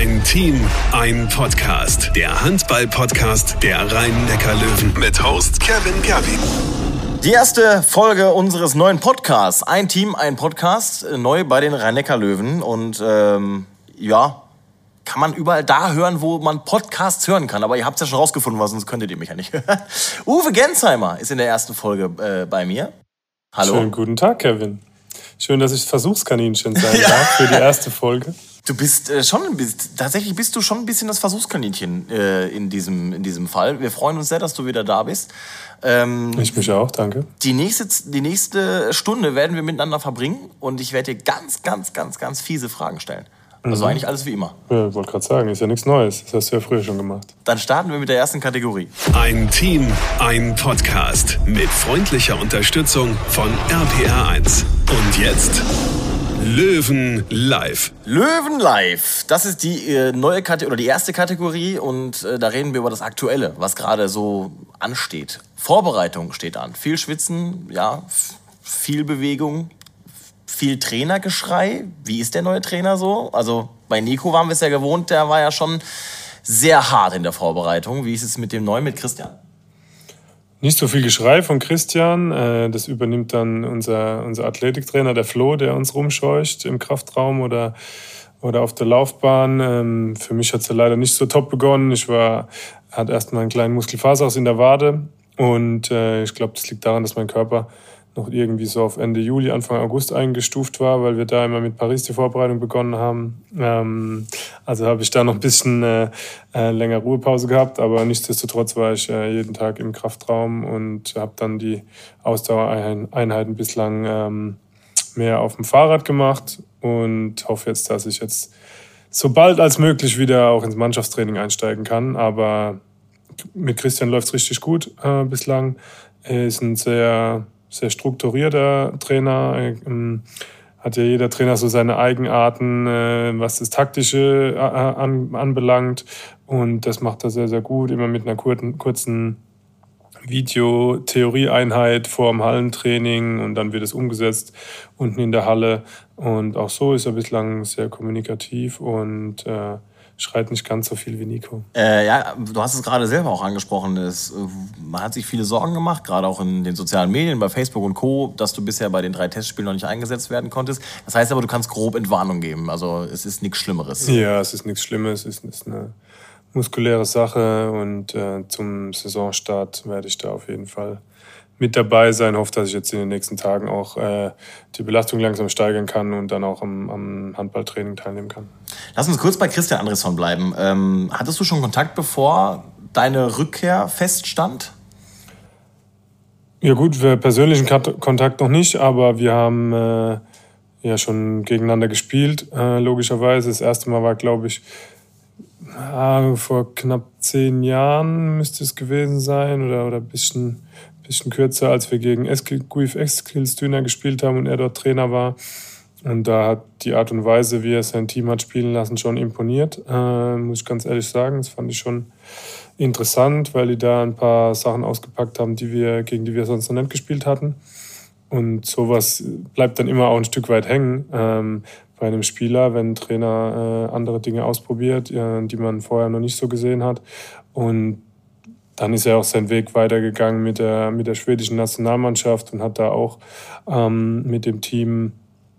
Ein Team, ein Podcast. Der Handball-Podcast der Rhein-Neckar-Löwen mit Host Kevin Gerwin. Die erste Folge unseres neuen Podcasts. Ein Team, ein Podcast. Neu bei den Rhein-Neckar-Löwen. Und kann man überall da hören, wo man Podcasts hören kann. Aber ihr habt es ja schon rausgefunden, weil sonst könntet ihr mich ja nicht hören. Uwe Gensheimer ist in der ersten Folge bei mir. Hallo. Schönen guten Tag, Kevin. Schön, dass ich Versuchskaninchen sein darf für die erste Folge. Du bist tatsächlich bist du schon ein bisschen das Versuchskaninchen in diesem Fall. Wir freuen uns sehr, dass du wieder da bist. Ich mich auch, danke. Die nächste Stunde werden wir miteinander verbringen und ich werde dir ganz fiese Fragen stellen. Also eigentlich alles wie immer. Ja, ich wollte gerade sagen, ist ja nichts Neues. Das hast du ja früher schon gemacht. Dann starten wir mit der ersten Kategorie. Ein Team, ein Podcast mit freundlicher Unterstützung von RPR1. Und jetzt Löwen Live. Löwen Live, das ist die neue Kategorie oder die erste Kategorie und da reden wir über das Aktuelle, was gerade so ansteht. Vorbereitung steht an. Viel Schwitzen, ja, viel Bewegung, viel Trainergeschrei. Wie ist der neue Trainer so? Also bei Nico waren wir es ja gewohnt, der war ja schon sehr hart in der Vorbereitung. Wie ist es mit dem neuen, mit Christian? Nicht so viel Geschrei von Christian. Das übernimmt dann unser Athletiktrainer, der Flo, der uns rumscheucht im Kraftraum oder auf der Laufbahn. Für mich hat es ja leider nicht so top begonnen. Ich hatte erst mal einen kleinen Muskelfaserriss in der Wade. Und ich glaube, das liegt daran, dass mein Körper noch irgendwie so auf Ende Juli, Anfang August eingestuft war, weil wir da immer mit Paris die Vorbereitung begonnen haben. Also habe ich da noch ein bisschen länger Ruhepause gehabt, aber nichtsdestotrotz war ich jeden Tag im Kraftraum und habe dann die Ausdauereinheiten bislang mehr auf dem Fahrrad gemacht und hoffe jetzt, dass ich jetzt so bald als möglich wieder auch ins Mannschaftstraining einsteigen kann. Aber mit Christian läuft es richtig gut bislang. Er ist ein sehr strukturierter Trainer. Hat ja jeder Trainer so seine Eigenarten, was das Taktische anbelangt. Und das macht er sehr, sehr gut. Immer mit einer kurzen Video-Theorieeinheit vor dem Hallentraining. Und dann wird es umgesetzt unten in der Halle. Und auch so ist er bislang sehr kommunikativ und schreit nicht ganz so viel wie Nico. Ja, du hast es gerade selber auch angesprochen. Man hat sich viele Sorgen gemacht, gerade auch in den sozialen Medien, bei Facebook und Co., dass du bisher bei den 3 Testspielen noch nicht eingesetzt werden konntest. Das heißt aber, du kannst grob Entwarnung geben. Also es ist nichts Schlimmeres. Ja, es ist nichts Schlimmes. Es ist eine muskuläre Sache und zum Saisonstart werde ich da auf jeden Fall mit dabei sein. Hoffe, dass ich jetzt in den nächsten Tagen auch die Belastung langsam steigern kann und dann auch am Handballtraining teilnehmen kann. Lass uns kurz bei Christian Andresson bleiben. Hattest du schon Kontakt, bevor deine Rückkehr feststand? Ja gut, wir persönlichen Kontakt noch nicht, aber wir haben ja schon gegeneinander gespielt, logischerweise. Das erste Mal war, glaube ich, vor knapp 10 Jahren müsste es gewesen sein oder ein bisschen kürzer, als wir gegen Guif Eskilstuna gespielt haben und er dort Trainer war. Und da hat die Art und Weise, wie er sein Team hat spielen lassen, schon imponiert, muss ich ganz ehrlich sagen. Das fand ich schon interessant, weil die da ein paar Sachen ausgepackt haben, gegen die wir sonst noch nicht gespielt hatten. Und sowas bleibt dann immer auch ein Stück weit hängen bei einem Spieler, wenn ein Trainer andere Dinge ausprobiert, die man vorher noch nicht so gesehen hat. Und dann ist er auch seinen Weg weitergegangen mit der schwedischen Nationalmannschaft und hat da auch mit dem Team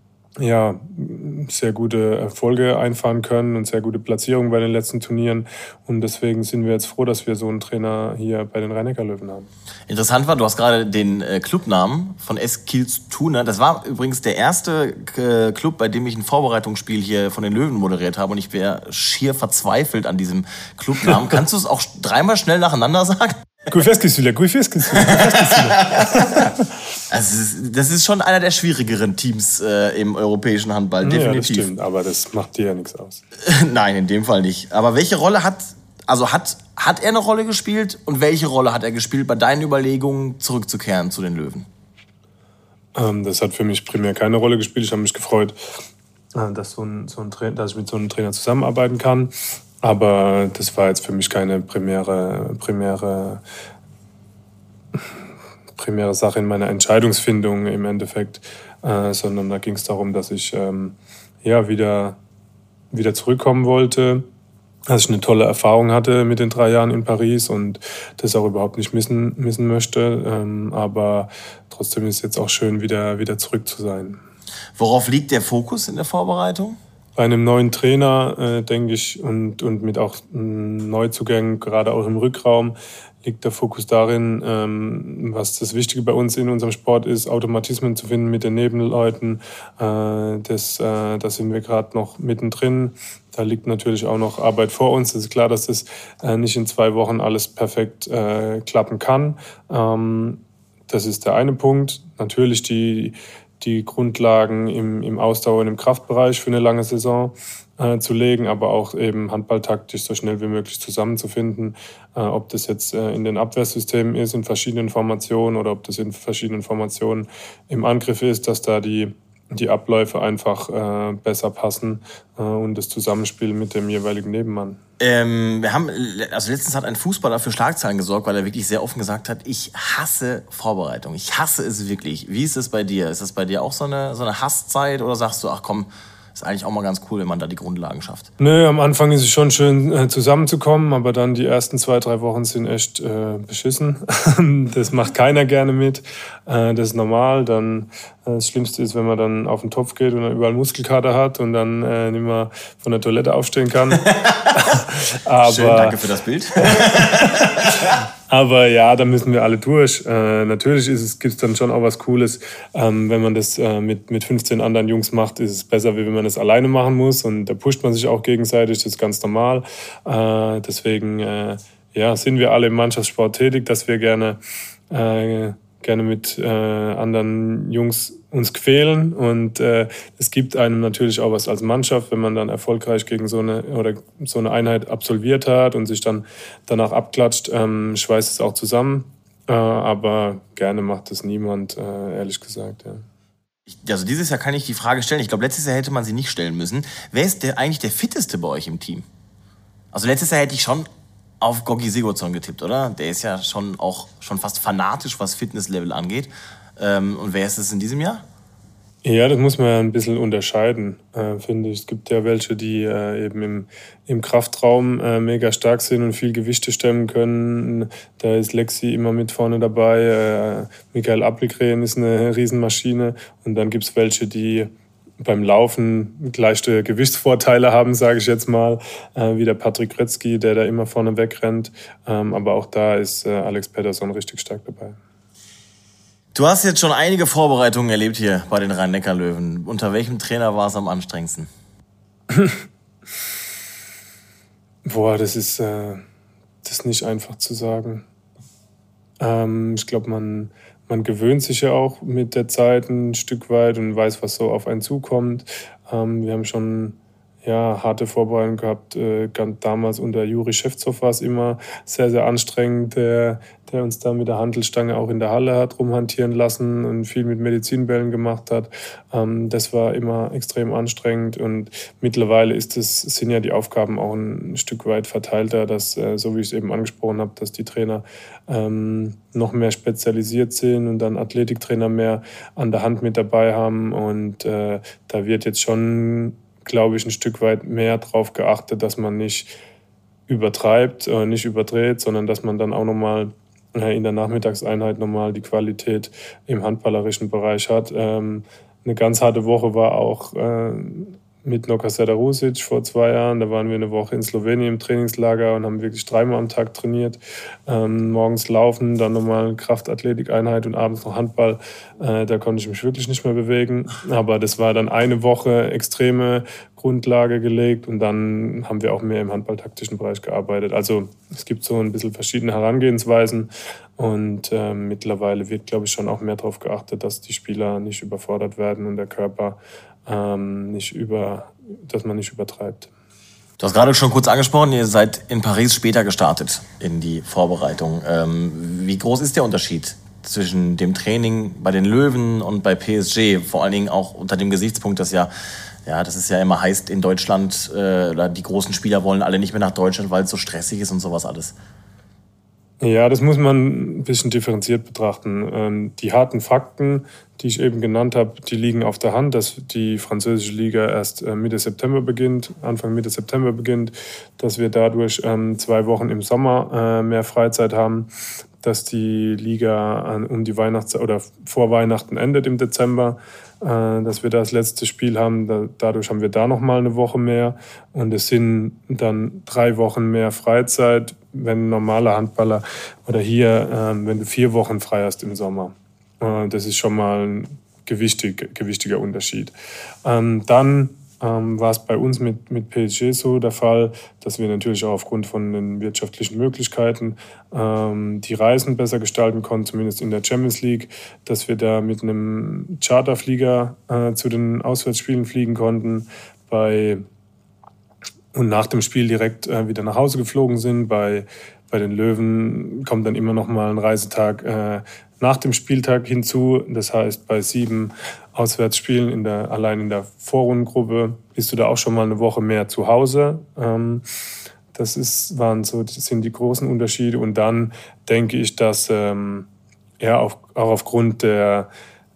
sehr gute Erfolge einfahren können und sehr gute Platzierungen bei den letzten Turnieren. Und deswegen sind wir jetzt froh, dass wir so einen Trainer hier bei den Rhein-Neckar-Löwen haben. Interessant war, du hast gerade den Clubnamen von Eskilstuna. Das war übrigens der erste Club, bei dem ich ein Vorbereitungsspiel hier von den Löwen moderiert habe. Und ich wäre schier verzweifelt an diesem Clubnamen. Kannst du es auch 3-mal schnell nacheinander sagen? Guif Eskilstuna. Also das ist schon einer der schwierigeren Teams im europäischen Handball, definitiv. Ja, das stimmt, aber das macht dir ja nichts aus. Nein, in dem Fall nicht. Aber welche Rolle hat er eine Rolle gespielt und welche Rolle hat er gespielt bei deinen Überlegungen, zurückzukehren zu den Löwen? Das hat für mich primär keine Rolle gespielt. Ich habe mich gefreut, dass ich mit so einem Trainer zusammenarbeiten kann. Aber das war jetzt für mich keine primäre Sache in meiner Entscheidungsfindung im Endeffekt, sondern da ging es darum, dass ich wieder zurückkommen wollte dass ich eine tolle Erfahrung hatte mit den 3 Jahren in Paris und das auch überhaupt nicht missen möchte. Aber trotzdem ist es jetzt auch schön, wieder zurück zu sein. Worauf liegt der Fokus in der Vorbereitung? Bei einem neuen Trainer, denke ich, und mit auch Neuzugängen, gerade auch im Rückraum, liegt der Fokus darin, was das Wichtige bei uns in unserem Sport ist, Automatismen zu finden mit den Nebenleuten. Da sind wir gerade noch mittendrin. Da liegt natürlich auch noch Arbeit vor uns. Es ist klar, dass das nicht in 2 Wochen alles perfekt klappen kann. Das ist der eine Punkt. Natürlich die Grundlagen im Ausdauer- und im Kraftbereich für eine lange Saison zu legen, aber auch eben handballtaktisch so schnell wie möglich zusammenzufinden, ob das jetzt in den Abwehrsystemen ist, in verschiedenen Formationen oder ob das in verschiedenen Formationen im Angriff ist, dass da die Abläufe einfach besser passen und das Zusammenspiel mit dem jeweiligen Nebenmann. Letztens hat ein Fußballer für Schlagzeilen gesorgt, weil er wirklich sehr offen gesagt hat, ich hasse Vorbereitung. Ich hasse es wirklich. Wie ist es bei dir? Ist das bei dir auch so eine Hasszeit oder sagst du, ach komm, ist eigentlich auch mal ganz cool, wenn man da die Grundlagen schafft? Nö, am Anfang ist es schon schön zusammenzukommen, aber dann die ersten 2-3 Wochen sind echt beschissen. Das macht keiner gerne mit. Das ist normal. Dann das Schlimmste ist, wenn man dann auf den Topf geht und dann überall Muskelkater hat und dann nicht mehr von der Toilette aufstehen kann. Aber, schön, danke für das Bild. Aber ja, da müssen wir alle durch. Natürlich gibt es dann schon auch was Cooles. Wenn man das mit 15 anderen Jungs macht, ist es besser, wie wenn man das alleine machen muss. Und da pusht man sich auch gegenseitig, das ist ganz normal. Deswegen sind wir alle im Mannschaftssport tätig, dass wir gerne mit anderen Jungs uns quälen und es gibt einem natürlich auch was als Mannschaft, wenn man dann erfolgreich gegen so eine Einheit absolviert hat und sich dann danach abklatscht, schweißt es auch zusammen, aber gerne macht es niemand, ehrlich gesagt. Ja. Also dieses Jahr kann ich die Frage stellen, ich glaube letztes Jahr hätte man sie nicht stellen müssen. Wer ist eigentlich der Fitteste bei euch im Team? Also letztes Jahr hätte ich schon auf Gogi Sigurdsson getippt, oder? Der ist ja schon fast fanatisch, was Fitnesslevel angeht. Und wer ist es in diesem Jahr? Ja, das muss man ja ein bisschen unterscheiden, finde ich. Es gibt ja welche, die eben im Kraftraum mega stark sind und viel Gewichte stemmen können. Da ist Lexi immer mit vorne dabei. Michael Appelgren ist eine Riesenmaschine. Und dann gibt es welche, die beim Laufen leichte Gewichtsvorteile haben, sage ich jetzt mal, wie der Patrick Gretzky, der da immer vorne wegrennt. Aber auch da ist Alex Pettersson richtig stark dabei. Du hast jetzt schon einige Vorbereitungen erlebt hier bei den Rhein-Neckar-Löwen. Unter welchem Trainer war es am anstrengendsten? Boah, das ist nicht einfach zu sagen. Ich glaube, man gewöhnt sich ja auch mit der Zeit ein Stück weit und weiß, was so auf einen zukommt. Wir haben schon harte Vorbereitungen gehabt. Damals unter Juri Schewtsov war es immer sehr, sehr anstrengend, der uns da mit der Hantelstange auch in der Halle hat rumhantieren lassen und viel mit Medizinbällen gemacht hat. Das war immer extrem anstrengend und mittlerweile sind ja die Aufgaben auch ein Stück weit verteilter, dass, so wie ich es eben angesprochen habe, dass die Trainer noch mehr spezialisiert sind und dann Athletiktrainer mehr an der Hand mit dabei haben und da wird jetzt schon, glaube ich, ein Stück weit mehr darauf geachtet, dass man nicht übertreibt, nicht überdreht, sondern dass man dann auch nochmal in der Nachmittagseinheit nochmal die Qualität im handballerischen Bereich hat. Eine ganz harte Woche war auch mit Noka Sadarusic vor 2 Jahren. Da waren wir eine Woche in Slowenien im Trainingslager und haben wirklich 3-mal am Tag trainiert. Morgens laufen, dann nochmal Kraftathletikeinheit und abends noch Handball. Da konnte ich mich wirklich nicht mehr bewegen. Aber das war dann eine Woche extreme Grundlage gelegt und dann haben wir auch mehr im handballtaktischen Bereich gearbeitet. Also es gibt so ein bisschen verschiedene Herangehensweisen und mittlerweile wird, glaube ich, schon auch mehr darauf geachtet, dass die Spieler nicht überfordert werden und der Körper dass man nicht übertreibt. Du hast gerade schon kurz angesprochen, ihr seid in Paris später gestartet in die Vorbereitung. Wie groß ist der Unterschied zwischen dem Training bei den Löwen und bei PSG? Vor allen Dingen auch unter dem Gesichtspunkt, dass das ist ja immer heißt in Deutschland, die großen Spieler wollen alle nicht mehr nach Deutschland, weil es so stressig ist und sowas alles. Ja, das muss man ein bisschen differenziert betrachten. Die harten Fakten, die ich eben genannt habe, die liegen auf der Hand, dass die französische Liga erst Anfang Mitte September beginnt, dass wir dadurch 2 Wochen im Sommer mehr Freizeit haben, dass die Liga um die oder vor Weihnachten endet im Dezember, dass wir das letzte Spiel haben. Dadurch haben wir da nochmal eine Woche mehr und es sind dann 3 Wochen mehr Freizeit, wenn ein normaler Handballer oder hier, wenn du 4 Wochen frei hast im Sommer. Das ist schon mal ein gewichtiger Unterschied. Dann war es bei uns mit PSG so der Fall, dass wir natürlich auch aufgrund von den wirtschaftlichen Möglichkeiten die Reisen besser gestalten konnten, zumindest in der Champions League, dass wir da mit einem Charterflieger zu den Auswärtsspielen fliegen konnten und nach dem Spiel direkt wieder nach Hause geflogen sind. Bei den Löwen kommt dann immer noch mal ein Reisetag nach dem Spieltag hinzu. Das heißt, bei 7 Auswärtsspielen allein in der Vorrundengruppe bist du da auch schon mal eine Woche mehr zu Hause. Das sind die großen Unterschiede. Und dann denke ich, dass auch aufgrund der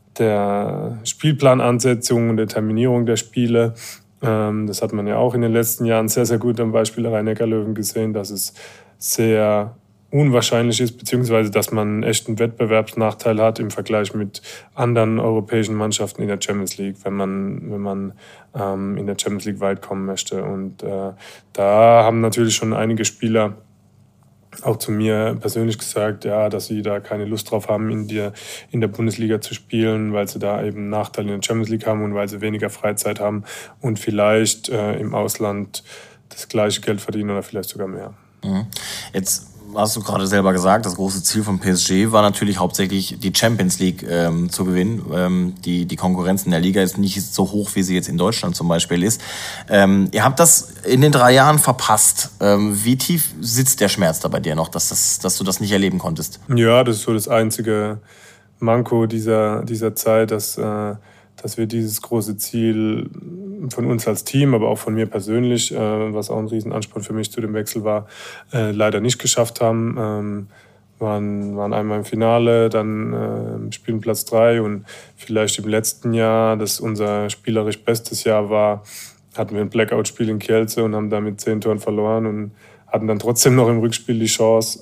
Spielplanansetzung und der Terminierung der Spiele, das hat man ja auch in den letzten Jahren sehr, sehr gut am Beispiel der Rhein-Neckar-Löwen gesehen, dass es sehr unwahrscheinlich ist, beziehungsweise dass man einen echten Wettbewerbsnachteil hat im Vergleich mit anderen europäischen Mannschaften in der Champions League, wenn man in der Champions League weit kommen möchte. Und da haben natürlich schon einige Spieler auch zu mir persönlich gesagt, ja, dass sie da keine Lust drauf haben, in der Bundesliga zu spielen, weil sie da eben einen Nachteil in der Champions League haben und weil sie weniger Freizeit haben und vielleicht im Ausland das gleiche Geld verdienen oder vielleicht sogar mehr. Jetzt hast du gerade selber gesagt, das große Ziel von PSG war natürlich hauptsächlich die Champions League zu gewinnen. Die Konkurrenz in der Liga ist nicht so hoch, wie sie jetzt in Deutschland zum Beispiel ist. Ihr habt das in den 3 Jahren verpasst. Wie tief sitzt der Schmerz da bei dir noch, dass du das nicht erleben konntest? Ja, das ist so das einzige Manko dieser Zeit, dass wir dieses große Ziel von uns als Team, aber auch von mir persönlich, was auch ein Riesenansporn für mich zu dem Wechsel war, leider nicht geschafft haben. Waren einmal im Finale, dann spielen Platz 3 und vielleicht im letzten Jahr, das unser spielerisch bestes Jahr war, hatten wir ein Blackout-Spiel in Kielce und haben damit 10 Toren verloren und hatten dann trotzdem noch im Rückspiel die Chance,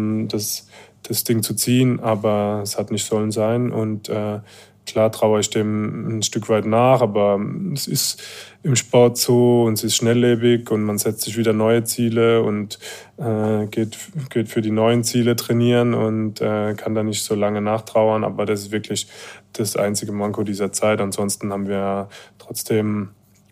das Ding zu ziehen, aber es hat nicht sollen sein und klar traue ich dem ein Stück weit nach, aber es ist im Sport so und es ist schnelllebig und man setzt sich wieder neue Ziele und geht für die neuen Ziele trainieren und kann da nicht so lange nachtrauern, aber das ist wirklich das einzige Manko dieser Zeit. Ansonsten haben wir trotzdem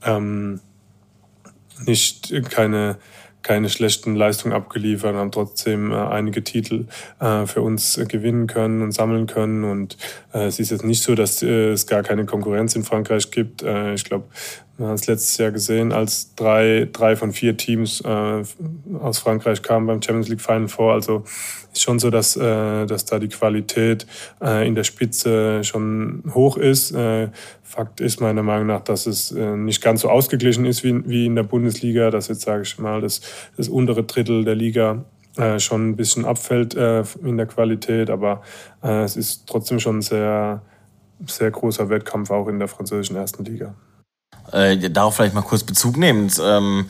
keine schlechten Leistungen abgeliefert, haben trotzdem einige Titel für uns gewinnen können und sammeln können. Und es ist jetzt nicht so, dass es gar keine Konkurrenz in Frankreich gibt. Ich glaube, man hat es letztes Jahr gesehen, als 3 von 4 Teams aus Frankreich kamen beim Champions League Final Four. Also ist schon so, dass da die Qualität in der Spitze schon hoch ist. Fakt ist meiner Meinung nach, dass es nicht ganz so ausgeglichen ist wie in der Bundesliga, dass jetzt, sage ich mal, das untere Drittel der Liga schon ein bisschen abfällt in der Qualität, aber es ist trotzdem schon ein sehr, sehr großer Wettkampf auch in der französischen ersten Liga. Darauf vielleicht mal kurz Bezug nehmend.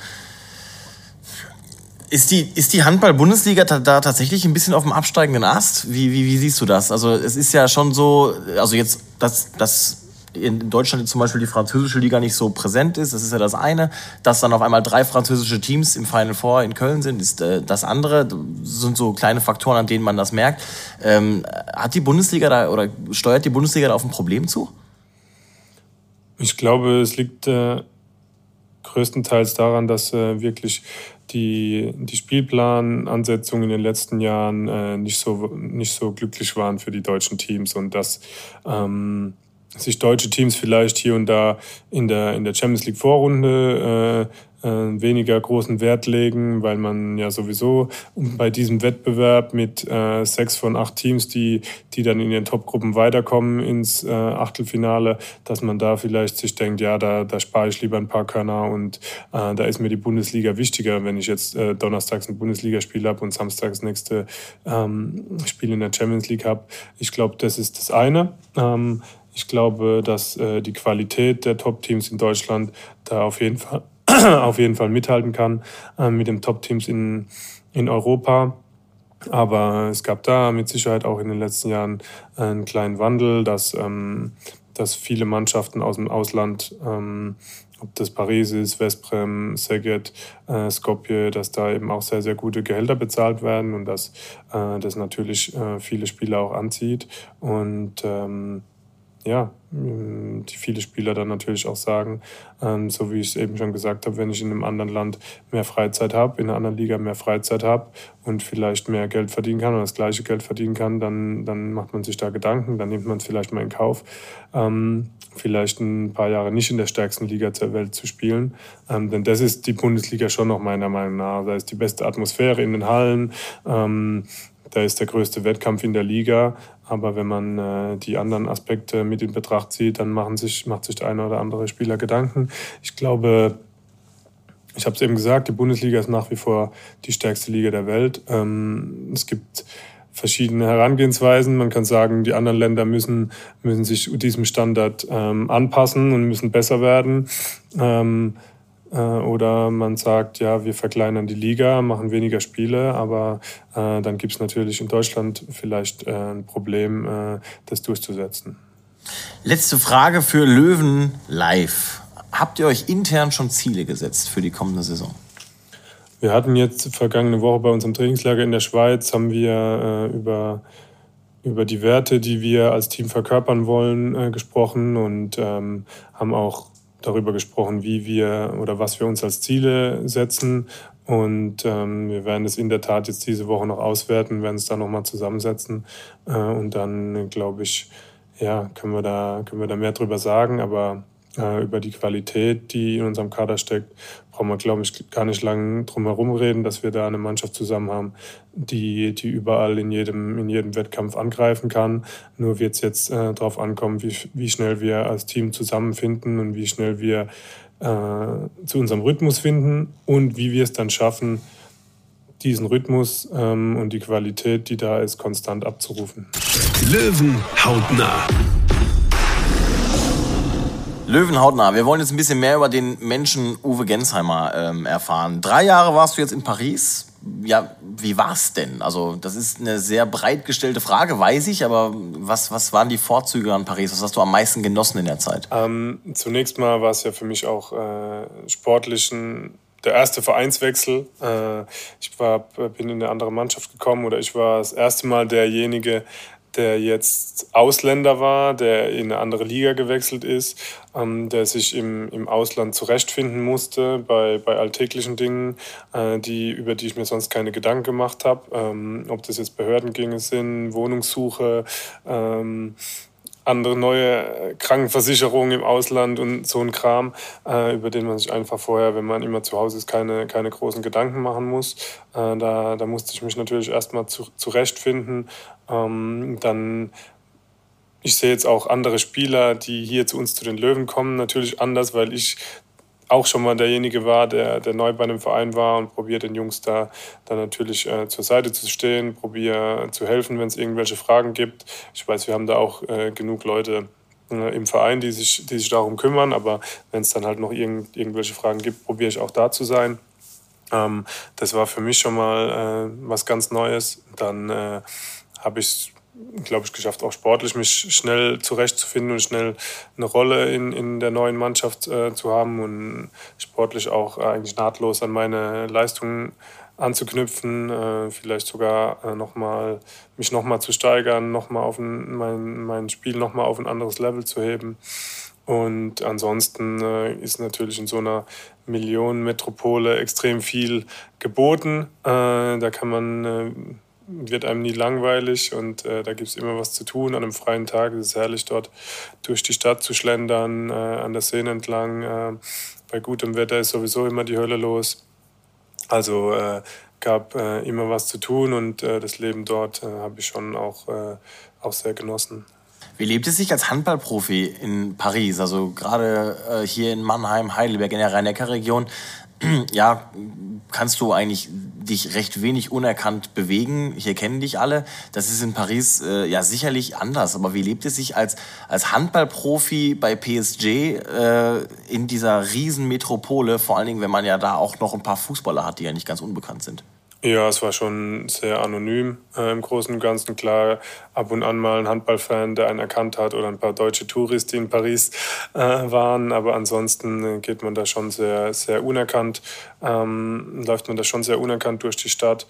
Ist die Handball-Bundesliga da tatsächlich ein bisschen auf dem absteigenden Ast? Wie siehst du das? Also es ist ja schon so, also jetzt, dass in Deutschland zum Beispiel die französische Liga nicht so präsent ist, das ist ja das eine. Dass dann auf einmal 3 französische Teams im Final Four in Köln sind, ist das andere. Das sind so kleine Faktoren, an denen man das merkt. Hat die Bundesliga da oder steuert die Bundesliga da auf ein Problem zu? Ich glaube, es liegt größtenteils daran, dass wirklich die Spielplanansetzungen in den letzten Jahren nicht so glücklich waren für die deutschen Teams und dass sich deutsche Teams vielleicht hier und da in der Champions League Vorrunde weniger großen Wert legen, weil man ja sowieso bei diesem Wettbewerb mit 6 von 8 Teams, die dann in den Topgruppen weiterkommen ins Achtelfinale, dass man da vielleicht sich denkt, ja, da spare ich lieber ein paar Körner und da ist mir die Bundesliga wichtiger, wenn ich jetzt donnerstags ein Bundesligaspiel habe und samstags das nächste Spiel in der Champions League habe. Ich glaube, das ist das eine. Ich glaube, dass die Qualität der Top-Teams in Deutschland da auf jeden Fall mithalten kann mit den Top-Teams in Europa. Aber es gab da mit Sicherheit auch in den letzten Jahren einen kleinen Wandel, dass viele Mannschaften aus dem Ausland, ob das Paris ist, Veszprém, Szeged, Skopje, dass da eben auch sehr, sehr gute Gehälter bezahlt werden und dass das natürlich viele Spieler auch anzieht. Und die viele Spieler dann natürlich auch sagen, so wie ich es eben schon gesagt habe, wenn ich in einem anderen Land mehr Freizeit habe, in einer anderen Liga mehr Freizeit habe und vielleicht mehr Geld verdienen kann oder das gleiche Geld verdienen kann, dann macht man sich da Gedanken, dann nimmt man es vielleicht mal in Kauf, vielleicht ein paar Jahre nicht in der stärksten Liga der Welt zu spielen. Denn das ist die Bundesliga schon noch meiner Meinung nach. Da ist die beste Atmosphäre in den Hallen, da ist der größte Wettkampf in der Liga. Aber wenn man die anderen Aspekte mit in Betracht zieht, dann macht sich der eine oder andere Spieler Gedanken. Ich glaube, ich habe es eben gesagt, die Bundesliga ist nach wie vor die stärkste Liga der Welt. Es gibt verschiedene Herangehensweisen. Man kann sagen, die anderen Länder müssen sich diesem Standard anpassen und müssen besser werden. Oder man sagt, ja, wir verkleinern die Liga, machen weniger Spiele, aber dann gibt es natürlich in Deutschland vielleicht ein Problem, das durchzusetzen. Letzte Frage für Löwen live. Habt ihr euch intern schon Ziele gesetzt für die kommende Saison? Wir hatten jetzt vergangene Woche bei unserem Trainingslager in der Schweiz, haben wir über die Werte, die wir als Team verkörpern wollen, gesprochen und haben auch darüber gesprochen, wie wir oder was wir uns als Ziele setzen. Und wir werden es in der Tat jetzt diese Woche noch auswerten, werden es dann nochmal zusammensetzen. Und dann, glaube ich, können wir da mehr drüber sagen. Aber über die Qualität, die in unserem Kader steckt, brauchen wir, glaube ich, gar nicht lange drum herum reden, dass wir da eine Mannschaft zusammen haben, die überall in jedem Wettkampf angreifen kann. Nur wird es jetzt darauf ankommen, wie schnell wir als Team zusammenfinden und wie schnell wir zu unserem Rhythmus finden und wie wir es dann schaffen, diesen Rhythmus und die Qualität, die da ist, konstant abzurufen. Löwen hautnah. Löwen hautnah. Wir wollen jetzt ein bisschen mehr über den Menschen Uwe Gensheimer erfahren. 3 Jahre warst du jetzt in Paris. Ja, wie war's denn? Also das ist eine sehr breit gestellte Frage, weiß ich, aber was waren die Vorzüge an Paris? Was hast du am meisten genossen in der Zeit? Zunächst mal war es ja für mich auch sportlich der erste Vereinswechsel. Ich bin in eine andere Mannschaft gekommen oder ich war das erste Mal derjenige, der jetzt Ausländer war, der in eine andere Liga gewechselt ist, der sich im Ausland zurechtfinden musste bei alltäglichen Dingen, über die ich mir sonst keine Gedanken gemacht habe. Ob das jetzt Behördengänge sind, Wohnungssuche, andere neue Krankenversicherungen im Ausland und so ein Kram, über den man sich einfach vorher, wenn man immer zu Hause ist, keine großen Gedanken machen muss. Da musste ich mich natürlich erstmal zurechtfinden. Ich sehe jetzt auch andere Spieler, die hier zu uns zu den Löwen kommen, natürlich anders, weil ich auch schon mal derjenige war, der neu bei einem Verein war und probiert den Jungs da natürlich zur Seite zu stehen, probiert zu helfen, wenn es irgendwelche Fragen gibt. Ich weiß, wir haben da auch genug Leute im Verein, die sich darum kümmern, aber wenn es dann halt noch irgendwelche Fragen gibt, probiere ich auch da zu sein. Das war für mich schon mal was ganz Neues. Dann habe ich es, glaube ich, geschafft, auch sportlich mich schnell zurechtzufinden und schnell eine Rolle in der neuen Mannschaft zu haben und sportlich auch eigentlich nahtlos an meine Leistungen anzuknüpfen, vielleicht sogar mich nochmal zu steigern, nochmal mein Spiel nochmal auf ein anderes Level zu heben. Und ansonsten ist natürlich in so einer Millionenmetropole extrem viel geboten. Da wird einem nie langweilig und da gibt es immer was zu tun. An einem freien Tag ist es herrlich, dort durch die Stadt zu schlendern, an der Seine entlang, bei gutem Wetter ist sowieso immer die Hölle los. Also gab immer was zu tun und das Leben dort habe ich schon auch sehr genossen. Wie lebt es sich als Handballprofi in Paris? Also gerade hier in Mannheim, Heidelberg, in der Rhein-Neckar-Region, ja, kannst du eigentlich dich recht wenig unerkannt bewegen. Hier kennen dich alle. Das ist in Paris ja sicherlich anders. Aber wie lebt es sich als Handballprofi bei PSG in dieser Riesenmetropole? Vor allen Dingen, wenn man ja da auch noch ein paar Fußballer hat, die ja nicht ganz unbekannt sind. Ja, es war schon sehr anonym im Großen und Ganzen. Klar, ab und an mal ein Handballfan, der einen erkannt hat, oder ein paar deutsche Touristen, die in Paris waren. Aber ansonsten geht man da schon sehr, sehr unerkannt, läuft man da schon sehr unerkannt durch die Stadt.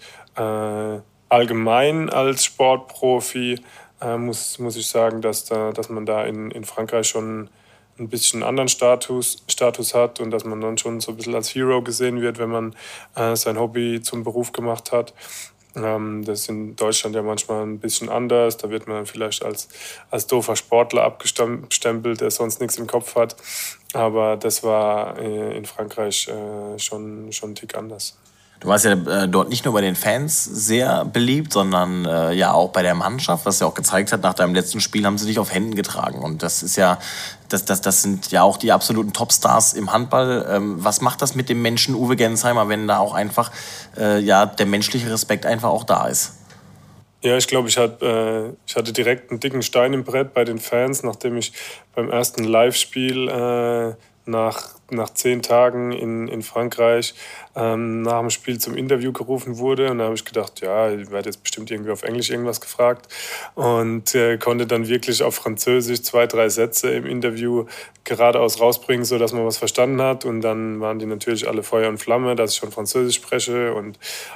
Allgemein als Sportprofi muss ich sagen, dass man da in Frankreich schon ein bisschen anderen Status hat und dass man dann schon so ein bisschen als Hero gesehen wird, wenn man sein Hobby zum Beruf gemacht hat. Das ist in Deutschland ja manchmal ein bisschen anders. Da wird man dann vielleicht als doofer Sportler abgestempelt, der sonst nichts im Kopf hat. Aber das war in Frankreich schon ein Tick anders. Du warst ja dort nicht nur bei den Fans sehr beliebt, sondern ja auch bei der Mannschaft, was ja auch gezeigt hat, nach deinem letzten Spiel haben sie dich auf Händen getragen. Und das ist ja, das sind ja auch die absoluten Topstars im Handball. Was macht das mit dem Menschen Uwe Gensheimer, wenn da auch einfach ja, der menschliche Respekt einfach auch da ist? Ja, ich glaube, ich hatte direkt einen dicken Stein im Brett bei den Fans, nachdem ich beim ersten Live-Spiel nach 10 Tagen in Frankreich nach dem Spiel zum Interview gerufen wurde. Und da habe ich gedacht, ja, ich werde jetzt bestimmt irgendwie auf Englisch irgendwas gefragt. Und konnte dann wirklich auf Französisch 2, 3 Sätze im Interview geradeaus rausbringen, sodass man was verstanden hat. Und dann waren die natürlich alle Feuer und Flamme, dass ich schon Französisch spreche und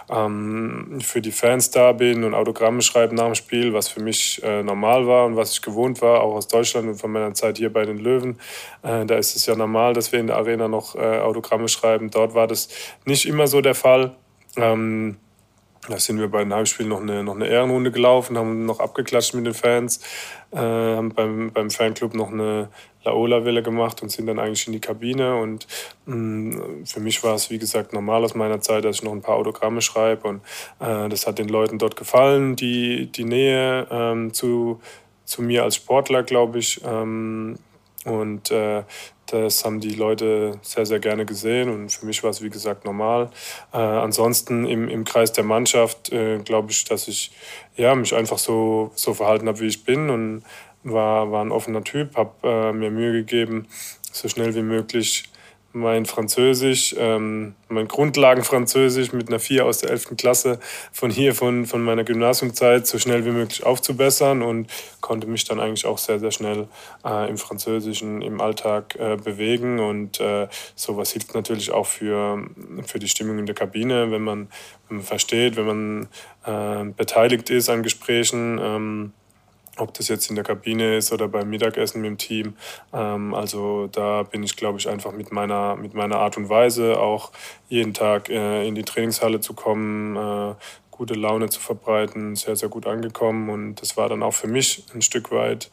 für die Fans da bin und Autogramme schreiben nach dem Spiel, was für mich normal war und was ich gewohnt war, auch aus Deutschland und von meiner Zeit hier bei den Löwen. Da ist es ja normal, dass wir in der Arena noch Autogramme schreiben. Dort war das nicht immer so der Fall. Da sind wir bei den Heimspielen noch eine Ehrenrunde gelaufen, haben noch abgeklatscht mit den Fans, haben beim Fanclub noch eine Laola-Welle gemacht und sind dann eigentlich in die Kabine. Und für mich war es, wie gesagt, normal aus meiner Zeit, dass ich noch ein paar Autogramme schreibe. Und das hat den Leuten dort gefallen, die Nähe zu mir als Sportler, glaube ich. Und das haben die Leute sehr, sehr gerne gesehen und für mich war es, wie gesagt, normal. Ansonsten im Kreis der Mannschaft glaube ich, dass ich mich einfach so verhalten habe, wie ich bin und war ein offener Typ, habe mir Mühe gegeben, so schnell wie möglich mein Französisch, mein Grundlagenfranzösisch mit einer 4 aus der 11. Klasse von meiner Gymnasiumzeit so schnell wie möglich aufzubessern und konnte mich dann eigentlich auch sehr, sehr schnell im Französischen im Alltag bewegen. Und sowas hilft natürlich auch für die Stimmung in der Kabine, wenn man versteht, wenn man beteiligt ist an Gesprächen, ob das jetzt in der Kabine ist oder beim Mittagessen mit dem Team. Also da bin ich, glaube ich, einfach mit meiner Art und Weise auch jeden Tag in die Trainingshalle zu kommen, gute Laune zu verbreiten, sehr, sehr gut angekommen. Und das war dann auch für mich ein Stück weit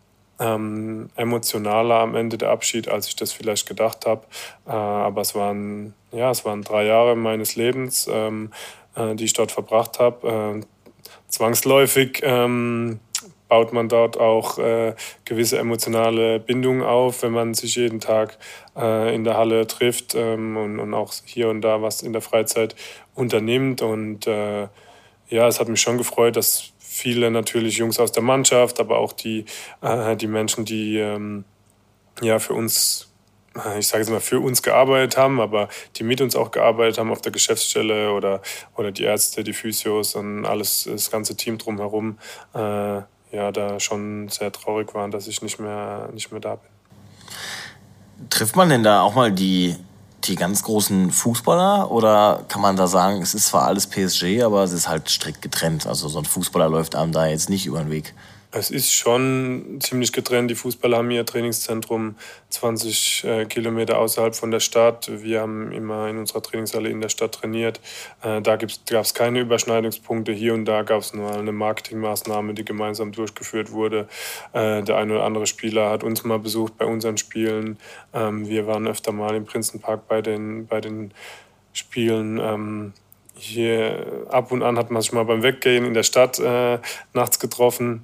emotionaler am Ende der Abschied, als ich das vielleicht gedacht habe. Aber es waren 3 Jahre meines Lebens, die ich dort verbracht habe. Zwangsläufig baut man dort auch gewisse emotionale Bindungen auf, wenn man sich jeden Tag in der Halle trifft und auch hier und da was in der Freizeit unternimmt. Und es hat mich schon gefreut, dass viele natürlich Jungs aus der Mannschaft, aber auch die Menschen, die für uns, ich sage jetzt mal, für uns gearbeitet haben, aber die mit uns auch gearbeitet haben auf der Geschäftsstelle oder die Ärzte, die Physios und das ganze Team drumherum, da schon sehr traurig waren, dass ich nicht mehr da bin. Trifft man denn da auch mal die ganz großen Fußballer oder kann man da sagen, es ist zwar alles PSG, aber es ist halt strikt getrennt, also so ein Fußballer läuft einem da jetzt nicht über den Weg? Es ist schon ziemlich getrennt. Die Fußballer haben ihr Trainingszentrum 20 Kilometer außerhalb von der Stadt. Wir haben immer in unserer Trainingshalle in der Stadt trainiert. Da gab es keine Überschneidungspunkte. Hier und da gab es nur eine Marketingmaßnahme, die gemeinsam durchgeführt wurde. Der ein oder andere Spieler hat uns mal besucht bei unseren Spielen. Wir waren öfter mal im Prinzenpark bei den Spielen. Hier ab und an hat man sich mal beim Weggehen in der Stadt nachts getroffen.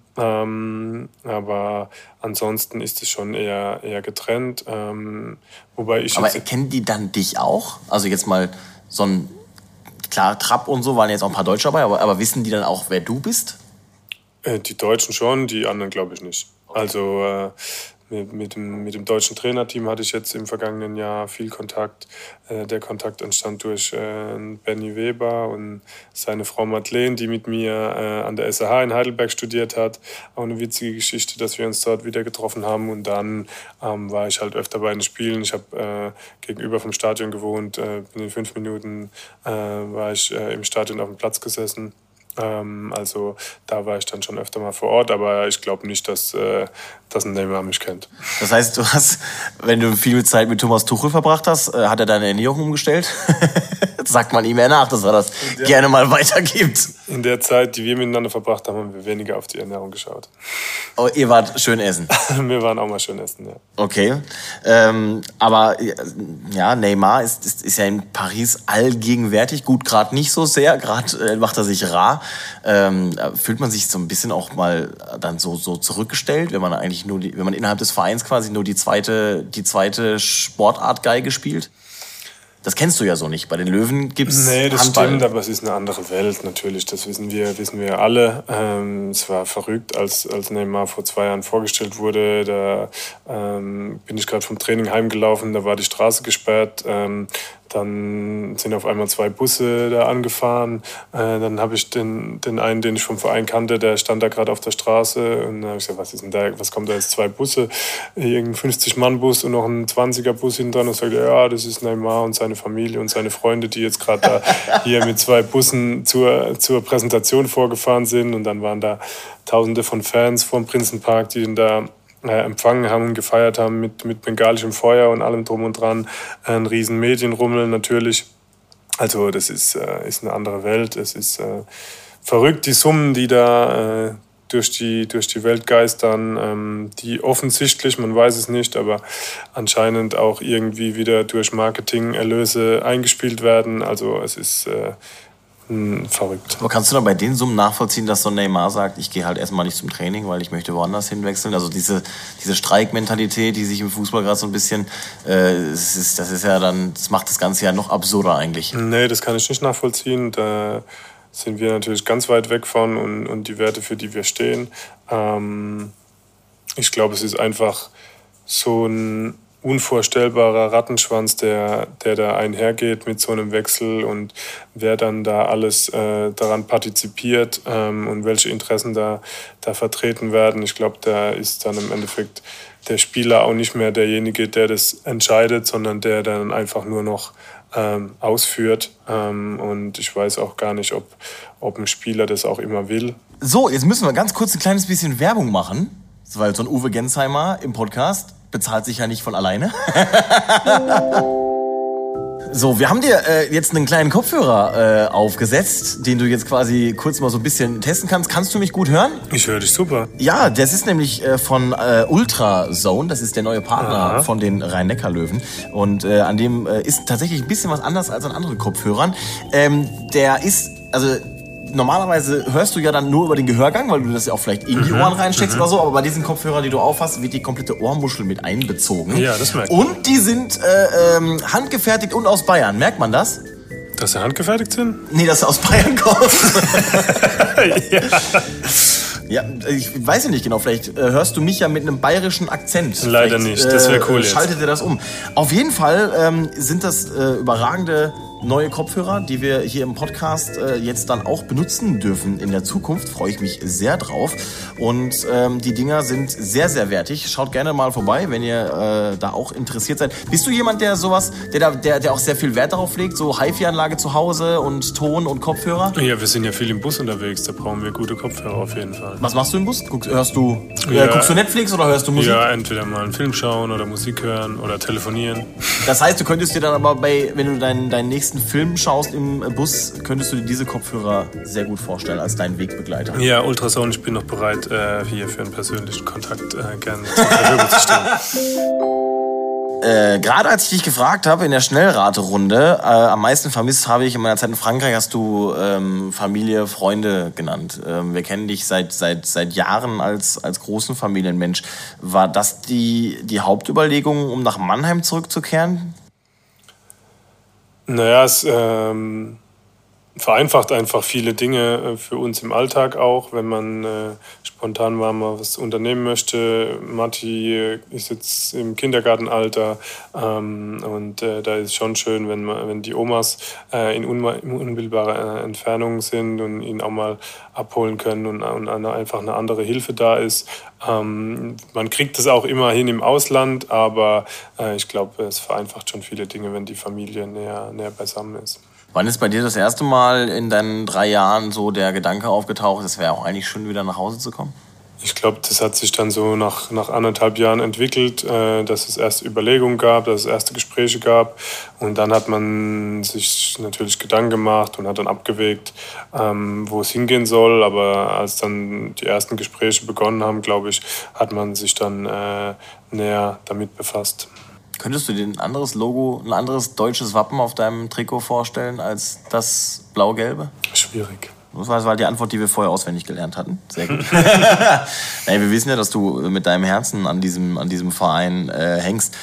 Aber ansonsten ist es schon eher getrennt. Aber kennen die dann dich auch? Also jetzt mal so ein, klar, Trapp und so waren jetzt auch ein paar Deutsche dabei, aber wissen die dann auch, wer du bist? Die Deutschen schon, die anderen glaube ich nicht. Okay. Also mit dem deutschen Trainerteam hatte ich jetzt im vergangenen Jahr viel Kontakt. Der Kontakt entstand durch Benny Weber und seine Frau Madeleine, die mit mir an der SAH in Heidelberg studiert hat. Auch eine witzige Geschichte, dass wir uns dort wieder getroffen haben. Und dann war ich halt öfter bei den Spielen. Ich habe gegenüber vom Stadion gewohnt. In 5 Minuten war ich im Stadion auf dem Platz gesessen. Also da war ich dann schon öfter mal vor Ort, aber ich glaube nicht, dass ein Neymar mich kennt. Das heißt, du hast, wenn du viel Zeit mit Thomas Tuchel verbracht hast, hat er deine Ernährung umgestellt? Sagt man ihm ja nach, dass er das gerne mal weitergibt. In der Zeit, die wir miteinander verbracht haben, haben wir weniger auf die Ernährung geschaut. Oh, ihr wart schön essen? Wir waren auch mal schön essen, ja. Okay, aber ja, Neymar ist ja in Paris allgegenwärtig, gut, gerade nicht so sehr, gerade macht er sich rar. Fühlt man sich so ein bisschen auch mal dann so zurückgestellt, wenn man eigentlich wenn man innerhalb des Vereins quasi nur die zweite Sportart Geige spielt? Das kennst du ja so nicht. Bei den Löwen gibt's Nee, das Handball. Stimmt, aber es ist eine andere Welt natürlich. Das wissen wir alle. Es war verrückt, als Neymar vor 2 Jahren vorgestellt wurde. Da bin ich gerade vom Training heimgelaufen, da war die Straße gesperrt. Dann sind auf einmal 2 Busse da angefahren. Dann habe ich den einen, den ich vom Verein kannte, der stand da gerade auf der Straße. Und dann habe ich gesagt, was ist denn da? Was kommt da jetzt? 2 Busse, irgendein 50-Mann-Bus und noch ein 20er-Bus hinten dran. Und sagt, ja, das ist Neymar und seine Familie und seine Freunde, die jetzt gerade da hier mit 2 Bussen zur Präsentation vorgefahren sind. Und dann waren da Tausende von Fans vom Prinzenpark, die ihn da empfangen haben und gefeiert haben mit bengalischem Feuer und allem drum und dran. Ein riesen Medienrummel natürlich. Also das ist eine andere Welt. Es ist verrückt, die Summen, die da durch die Welt geistern, die offensichtlich, man weiß es nicht, aber anscheinend auch irgendwie wieder durch Marketingerlöse eingespielt werden. Also es ist verrückt. Aber kannst du dann bei den Summen nachvollziehen, dass so ein Neymar sagt, ich gehe halt erstmal nicht zum Training, weil ich möchte woanders hinwechseln? Also diese Streikmentalität, die sich im Fußball gerade so ein bisschen, das macht das Ganze ja noch absurder eigentlich. Nee, das kann ich nicht nachvollziehen. Da sind wir natürlich ganz weit weg von und die Werte, für die wir stehen. Ich glaube, es ist einfach so ein unvorstellbarer Rattenschwanz, der da einhergeht mit so einem Wechsel und wer dann da alles daran partizipiert und welche Interessen da vertreten werden. Ich glaube, da ist dann im Endeffekt der Spieler auch nicht mehr derjenige, der das entscheidet, sondern der dann einfach nur noch ausführt. Und ich weiß auch gar nicht, ob ein Spieler das auch immer will. So, jetzt müssen wir ganz kurz ein kleines bisschen Werbung machen, weil so ein Uwe Gensheimer im Podcast bezahlt sich ja nicht von alleine. So, wir haben dir jetzt einen kleinen Kopfhörer aufgesetzt, den du jetzt quasi kurz mal so ein bisschen testen kannst. Kannst du mich gut hören? Ich höre dich super. Ja, das ist nämlich von Ultrazone. Das ist der neue Partner von den Rhein-Neckar-Löwen. Und an dem ist tatsächlich ein bisschen was anders als an anderen Kopfhörern. Der ist, also normalerweise hörst du ja dann nur über den Gehörgang, weil du das ja auch vielleicht in die Ohren reinsteckst oder so, aber bei diesen Kopfhörern, die du aufhast, wird die komplette Ohrmuschel mit einbezogen. Ja, das merkt man. Und die sind handgefertigt und aus Bayern. Merkt man das? Dass sie handgefertigt sind? Nee, dass sie aus Bayern kommen. Ja. Ja, ich weiß ja nicht genau, vielleicht hörst du mich ja mit einem bayerischen Akzent. Leider vielleicht, nicht, das wäre cool jetzt. Schaltet ihr das um. Auf jeden Fall sind das überragende neue Kopfhörer, die wir hier im Podcast jetzt dann auch benutzen dürfen in der Zukunft. Freue ich mich sehr drauf. Und die Dinger sind sehr, sehr wertig. Schaut gerne mal vorbei, wenn ihr da auch interessiert seid. Bist du jemand, der sowas, der auch sehr viel Wert darauf legt, so HiFi-Anlage zu Hause und Ton und Kopfhörer? Ja, wir sind ja viel im Bus unterwegs, da brauchen wir gute Kopfhörer auf jeden Fall. Was machst du im Bus? Guckst du Netflix oder hörst du Musik? Ja, entweder mal einen Film schauen oder Musik hören oder telefonieren. Das heißt, du könntest dir dann aber wenn du deinen nächsten Film schaust im Bus, könntest du dir diese Kopfhörer sehr gut vorstellen als deinen Wegbegleiter. Ja, Ultrasound, ich bin noch bereit, hier für einen persönlichen Kontakt gerne zur Verfügung zu stellen. Gerade als ich dich gefragt habe in der Schnellraterunde, am meisten vermisst habe ich in meiner Zeit in Frankreich, hast du Familie, Freunde genannt. Wir kennen dich seit Jahren als großen Familienmensch. War das die Hauptüberlegung, um nach Mannheim zurückzukehren? Naja, es vereinfacht einfach viele Dinge für uns im Alltag auch, wenn man spontan mal was unternehmen möchte. Matti ist jetzt im Kindergartenalter und da ist es schon schön, wenn die Omas in unmittelbarer Entfernung sind und ihn auch mal abholen können und einfach eine andere Hilfe da ist. Man kriegt es auch immerhin im Ausland, aber ich glaube, es vereinfacht schon viele Dinge, wenn die Familie näher beisammen ist. Wann ist bei dir das erste Mal in deinen 3 Jahren so der Gedanke aufgetaucht, es wäre auch eigentlich schön, wieder nach Hause zu kommen? Ich glaube, das hat sich dann so nach 1,5 Jahren entwickelt, dass es erste Überlegungen gab, dass es erste Gespräche gab. Und dann hat man sich natürlich Gedanken gemacht und hat dann abgewägt, wo es hingehen soll. Aber als dann die ersten Gespräche begonnen haben, glaube ich, hat man sich dann näher damit befasst. Könntest du dir ein anderes Logo, ein anderes deutsches Wappen auf deinem Trikot vorstellen als das blau-gelbe? Schwierig. Das war die Antwort, die wir vorher auswendig gelernt hatten. Sehr gut. Nein, wir wissen ja, dass du mit deinem Herzen an diesem Verein hängst.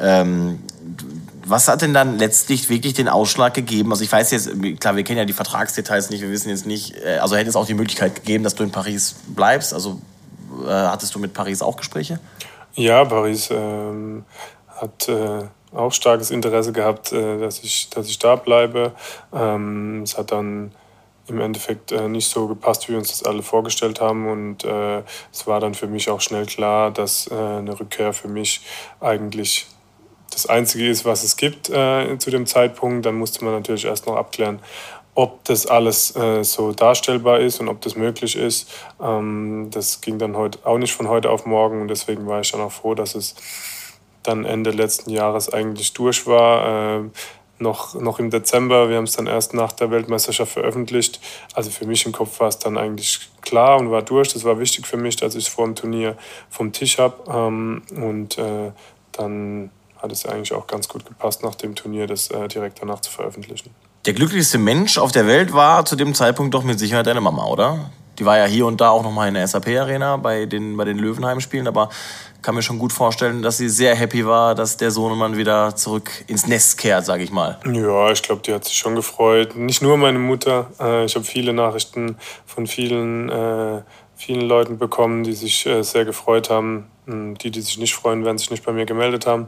Was hat denn dann letztlich wirklich den Ausschlag gegeben? Also ich weiß jetzt, klar, wir kennen ja die Vertragsdetails nicht, wir wissen jetzt nicht, also hätte es auch die Möglichkeit gegeben, dass du in Paris bleibst? Also hattest du mit Paris auch Gespräche? Ja, Paris hat auch starkes Interesse gehabt, dass ich da bleibe. Es hat dann im Endeffekt nicht so gepasst, wie wir uns das alle vorgestellt haben. Und es war dann für mich auch schnell klar, dass eine Rückkehr für mich eigentlich das Einzige ist, was es gibt zu dem Zeitpunkt. Dann musste man natürlich erst noch abklären, ob das alles so darstellbar ist und ob das möglich ist. Das ging dann auch nicht von heute auf morgen. Und deswegen war ich dann auch froh, dass es dann Ende letzten Jahres eigentlich durch war. Noch im Dezember, wir haben es dann erst nach der Weltmeisterschaft veröffentlicht. Also für mich im Kopf war es dann eigentlich klar und war durch. Das war wichtig für mich, dass ich es vor dem Turnier vom Tisch habe. Dann hat es eigentlich auch ganz gut gepasst, nach dem Turnier das direkt danach zu veröffentlichen. Der glücklichste Mensch auf der Welt war zu dem Zeitpunkt doch mit Sicherheit deine Mama, oder? Die war ja hier und da auch nochmal in der SAP-Arena bei den Löwenheim-Spielen, aber kann mir schon gut vorstellen, dass sie sehr happy war, dass der Sohnemann wieder zurück ins Nest kehrt, sage ich mal. Ja, ich glaube, die hat sich schon gefreut. Nicht nur meine Mutter. Ich habe viele Nachrichten von vielen Leuten bekommen, die sich sehr gefreut haben. Die sich nicht freuen, werden sich nicht bei mir gemeldet haben.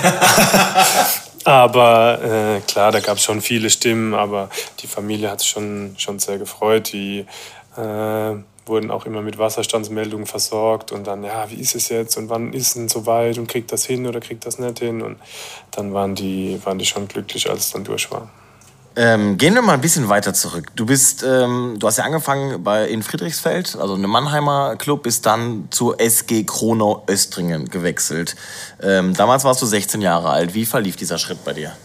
Aber klar, da gab es schon viele Stimmen, aber die Familie hat sich schon sehr gefreut. Die wurden auch immer mit Wasserstandsmeldungen versorgt und dann, ja, wie ist es jetzt und wann ist es denn soweit und kriegt das hin oder kriegt das nicht hin? Und dann waren die schon glücklich, als es dann durch war. Gehen wir mal ein bisschen weiter zurück. Du hast ja angefangen in Friedrichsfeld, also einem Mannheimer Club, bist dann zur SG Kronau Östringen gewechselt. Damals warst du 16 Jahre alt. Wie verlief dieser Schritt bei dir?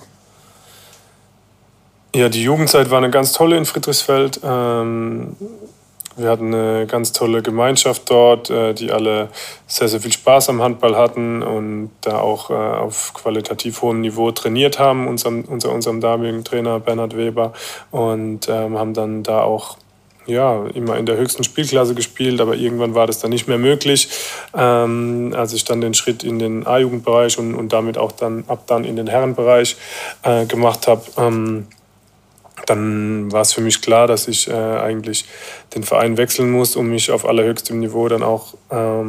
Ja, die Jugendzeit war eine ganz tolle in Friedrichsfeld. Wir hatten eine ganz tolle Gemeinschaft dort, die alle sehr, sehr viel Spaß am Handball hatten und da auch auf qualitativ hohem Niveau trainiert haben, unserem damaligen Trainer Bernhard Weber. Und haben dann da auch immer in der höchsten Spielklasse gespielt, aber irgendwann war das dann nicht mehr möglich. Als ich dann den Schritt in den A-Jugendbereich und damit auch dann in den Herrenbereich gemacht habe, dann war es für mich klar, dass ich eigentlich den Verein wechseln muss, um mich auf allerhöchstem Niveau dann auch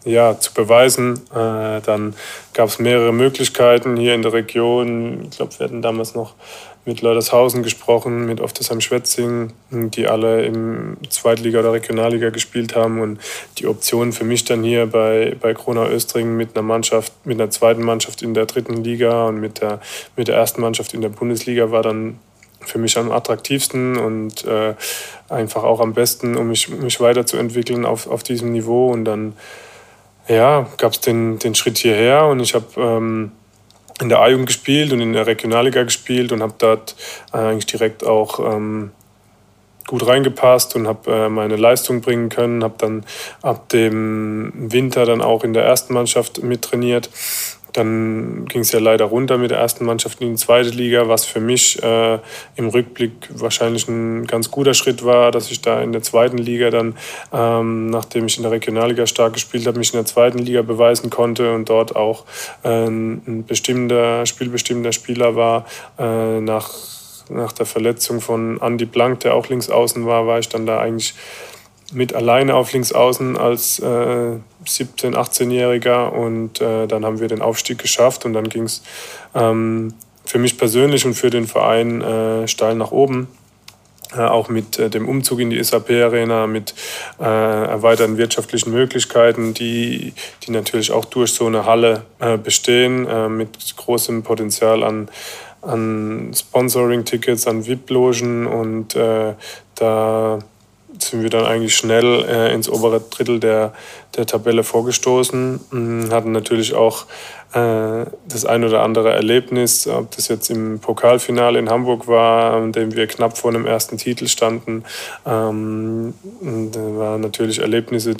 zu beweisen. Dann gab es mehrere Möglichkeiten hier in der Region. Ich glaube, wir hatten damals noch mit Leutershausen gesprochen, mit Oftersheim-Schwetzing, die alle im Zweitliga- oder Regionalliga gespielt haben. Und die Option für mich dann hier bei Kronau-Östring mit einer zweiten Mannschaft in der 3. Liga und mit der ersten Mannschaft in der Bundesliga war dann für mich am attraktivsten und einfach auch am besten, um mich weiterzuentwickeln auf diesem Niveau. Und dann gab es den Schritt hierher und ich habe in der A-Jugend gespielt und in der Regionalliga gespielt und habe dort eigentlich direkt auch gut reingepasst und habe meine Leistung bringen können. Habe dann ab dem Winter dann auch in der ersten Mannschaft mittrainiert. Dann ging es ja leider runter mit der ersten Mannschaft in die 2. Liga, was für mich im Rückblick wahrscheinlich ein ganz guter Schritt war, dass ich da in der 2. Liga dann, nachdem ich in der Regionalliga stark gespielt habe, mich in der 2. Liga beweisen konnte und dort auch ein spielbestimmender Spieler war. Nach der Verletzung von Andi Blank, der auch links außen war ich dann da eigentlich mit alleine auf Linksaußen als 17-, 18-Jähriger und dann haben wir den Aufstieg geschafft und dann ging es für mich persönlich und für den Verein steil nach oben. Auch mit dem Umzug in die SAP-Arena, mit erweiterten wirtschaftlichen Möglichkeiten, die natürlich auch durch so eine Halle bestehen, mit großem Potenzial an Sponsoring-Tickets, an VIP-Logen und da sind wir dann eigentlich schnell ins obere Drittel der Tabelle vorgestoßen. Hatten natürlich auch das ein oder andere Erlebnis, ob das jetzt im Pokalfinale in Hamburg war, in dem wir knapp vor einem ersten Titel standen. Da waren natürlich Erlebnisse,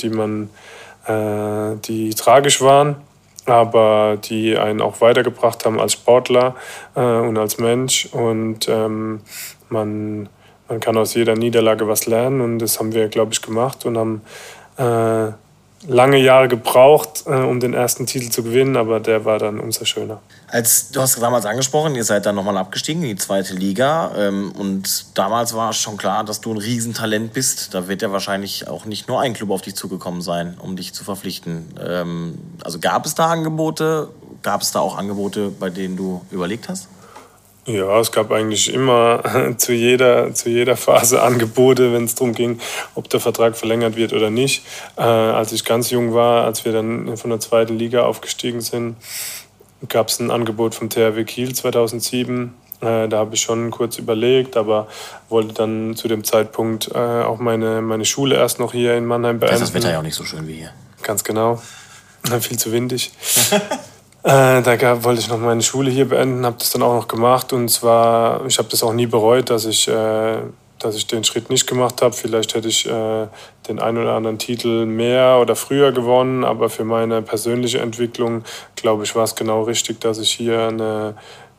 die tragisch waren, aber die einen auch weitergebracht haben als Sportler und als Mensch. Und man kann aus jeder Niederlage was lernen und das haben wir, glaube ich, gemacht und haben lange Jahre gebraucht, um den ersten Titel zu gewinnen, aber der war dann umso schöner. Du hast damals angesprochen, ihr seid dann nochmal abgestiegen in die 2. Liga und damals war schon klar, dass du ein Riesentalent bist. Da wird ja wahrscheinlich auch nicht nur ein Club auf dich zugekommen sein, um dich zu verpflichten. Also gab es da Angebote? Gab es da auch Angebote, bei denen du überlegt hast? Ja, es gab eigentlich immer zu jeder Phase Angebote, wenn es darum ging, ob der Vertrag verlängert wird oder nicht. Als ich ganz jung war, als wir dann von der 2. Liga aufgestiegen sind, gab es ein Angebot vom THW Kiel 2007. Da habe ich schon kurz überlegt, aber wollte dann zu dem Zeitpunkt auch meine Schule erst noch hier in Mannheim beenden. Das Wetter ja auch nicht so schön wie hier. Ganz genau. Viel zu windig. Wollte ich noch meine Schule hier beenden, habe das dann auch noch gemacht und zwar, ich habe das auch nie bereut, dass ich den Schritt nicht gemacht habe. Vielleicht hätte ich den einen oder anderen Titel mehr oder früher gewonnen, aber für meine persönliche Entwicklung, glaube ich, war es genau richtig, dass ich hier eine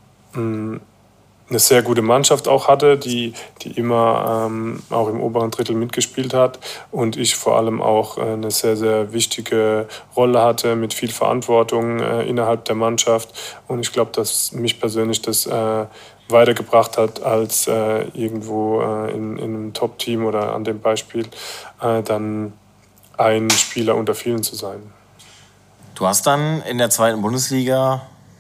sehr gute Mannschaft auch hatte, die immer auch im oberen Drittel mitgespielt hat und ich vor allem auch eine sehr, sehr wichtige Rolle hatte mit viel Verantwortung innerhalb der Mannschaft und ich glaube, dass mich persönlich das weitergebracht hat, als irgendwo in einem Top-Team oder an dem Beispiel dann ein Spieler unter vielen zu sein. Du hast dann in der 2. Bundesliga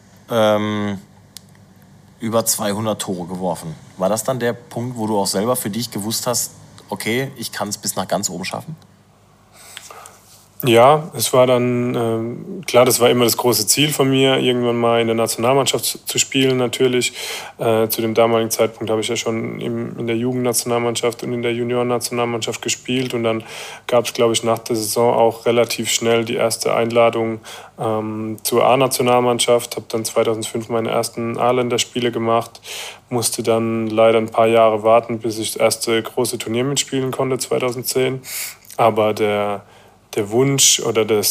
über 200 Tore geworfen. War das dann der Punkt, wo du auch selber für dich gewusst hast, okay, ich kann es bis nach ganz oben schaffen? Ja, es war dann, klar, das war immer das große Ziel von mir, irgendwann mal in der Nationalmannschaft zu spielen natürlich. Zu dem damaligen Zeitpunkt habe ich ja schon in der Jugendnationalmannschaft und in der Juniorennationalmannschaft gespielt und dann gab es, glaube ich, nach der Saison auch relativ schnell die erste Einladung zur A-Nationalmannschaft. Habe dann 2005 meine ersten A-Länderspiele gemacht, musste dann leider ein paar Jahre warten, bis ich das erste große Turnier mitspielen konnte, 2010. Aber der Wunsch oder der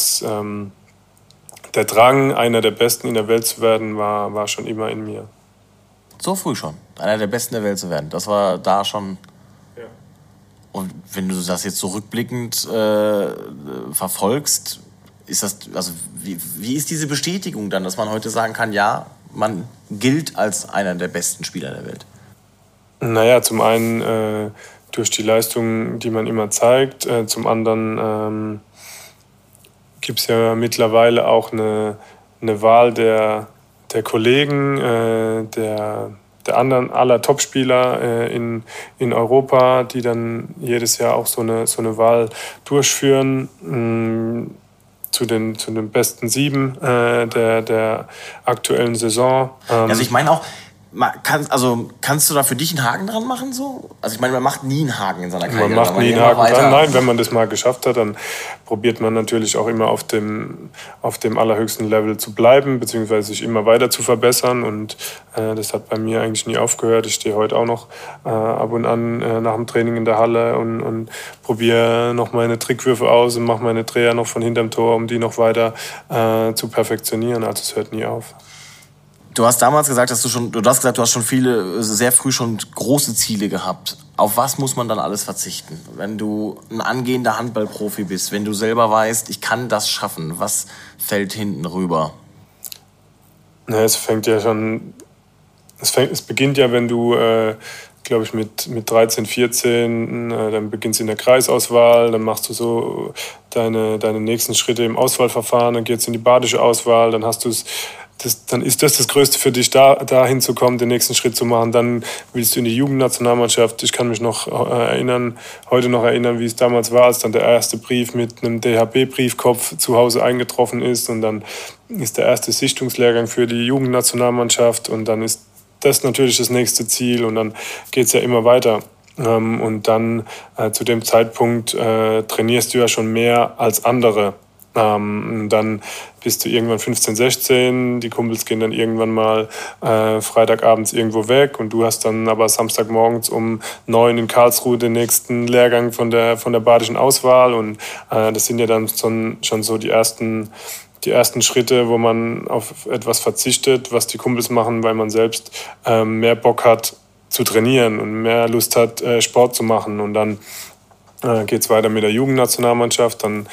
Drang, einer der Besten in der Welt zu werden, war schon immer in mir. So früh schon, einer der Besten der Welt zu werden. Das war da schon. Ja. Und wenn du das jetzt so rückblickend verfolgst, ist das, also wie ist diese Bestätigung dann, dass man heute sagen kann, ja, man gilt als einer der besten Spieler der Welt? Naja, zum einen durch die Leistung, die man immer zeigt, zum anderen gibt es ja mittlerweile auch eine Wahl der Kollegen, der anderen aller Topspieler in Europa, die dann jedes Jahr auch so eine Wahl durchführen zu den besten 7 der aktuellen Saison. Also ich meine auch, kannst du da für dich einen Haken dran machen? So? Also ich meine, man macht nie einen Haken in seiner Karriere. Man macht nie einen Haken dran. Nein, wenn man das mal geschafft hat, dann probiert man natürlich auch immer auf dem allerhöchsten Level zu bleiben, beziehungsweise sich immer weiter zu verbessern. Und das hat bei mir eigentlich nie aufgehört. Ich stehe heute auch noch ab und an nach dem Training in der Halle und probiere noch meine Trickwürfe aus und mache meine Dreher noch von hinterm Tor, um die noch weiter zu perfektionieren. Also es hört nie auf. Du hast damals gesagt, du hast schon sehr früh schon große Ziele gehabt. Auf was muss man dann alles verzichten? Wenn du ein angehender Handballprofi bist, wenn du selber weißt, ich kann das schaffen, was fällt hinten rüber? Na, es beginnt ja, wenn du, glaube ich, mit 13, 14, dann beginnst du in der Kreisauswahl, dann machst du so deine nächsten Schritte im Auswahlverfahren, dann geht's in die badische Auswahl, dann hast du es. Dann ist das Größte für dich, dahin zu kommen, den nächsten Schritt zu machen. Dann willst du in die Jugendnationalmannschaft. Ich kann mich noch heute noch erinnern, wie es damals war, als dann der erste Brief mit einem DHB-Briefkopf zu Hause eingetroffen ist. Und dann ist der erste Sichtungslehrgang für die Jugendnationalmannschaft. Und dann ist das natürlich das nächste Ziel. Und dann geht es ja immer weiter. Und dann zu dem Zeitpunkt trainierst du ja schon mehr als andere. Dann bist du irgendwann 15, 16, die Kumpels gehen dann irgendwann mal Freitagabends irgendwo weg und du hast dann aber Samstagmorgens um 9 in Karlsruhe den nächsten Lehrgang von der badischen Auswahl und das sind ja dann schon so die ersten Schritte, wo man auf etwas verzichtet, was die Kumpels machen, weil man selbst mehr Bock hat zu trainieren und mehr Lust hat, Sport zu machen und dann geht es weiter mit der Jugendnationalmannschaft. Dann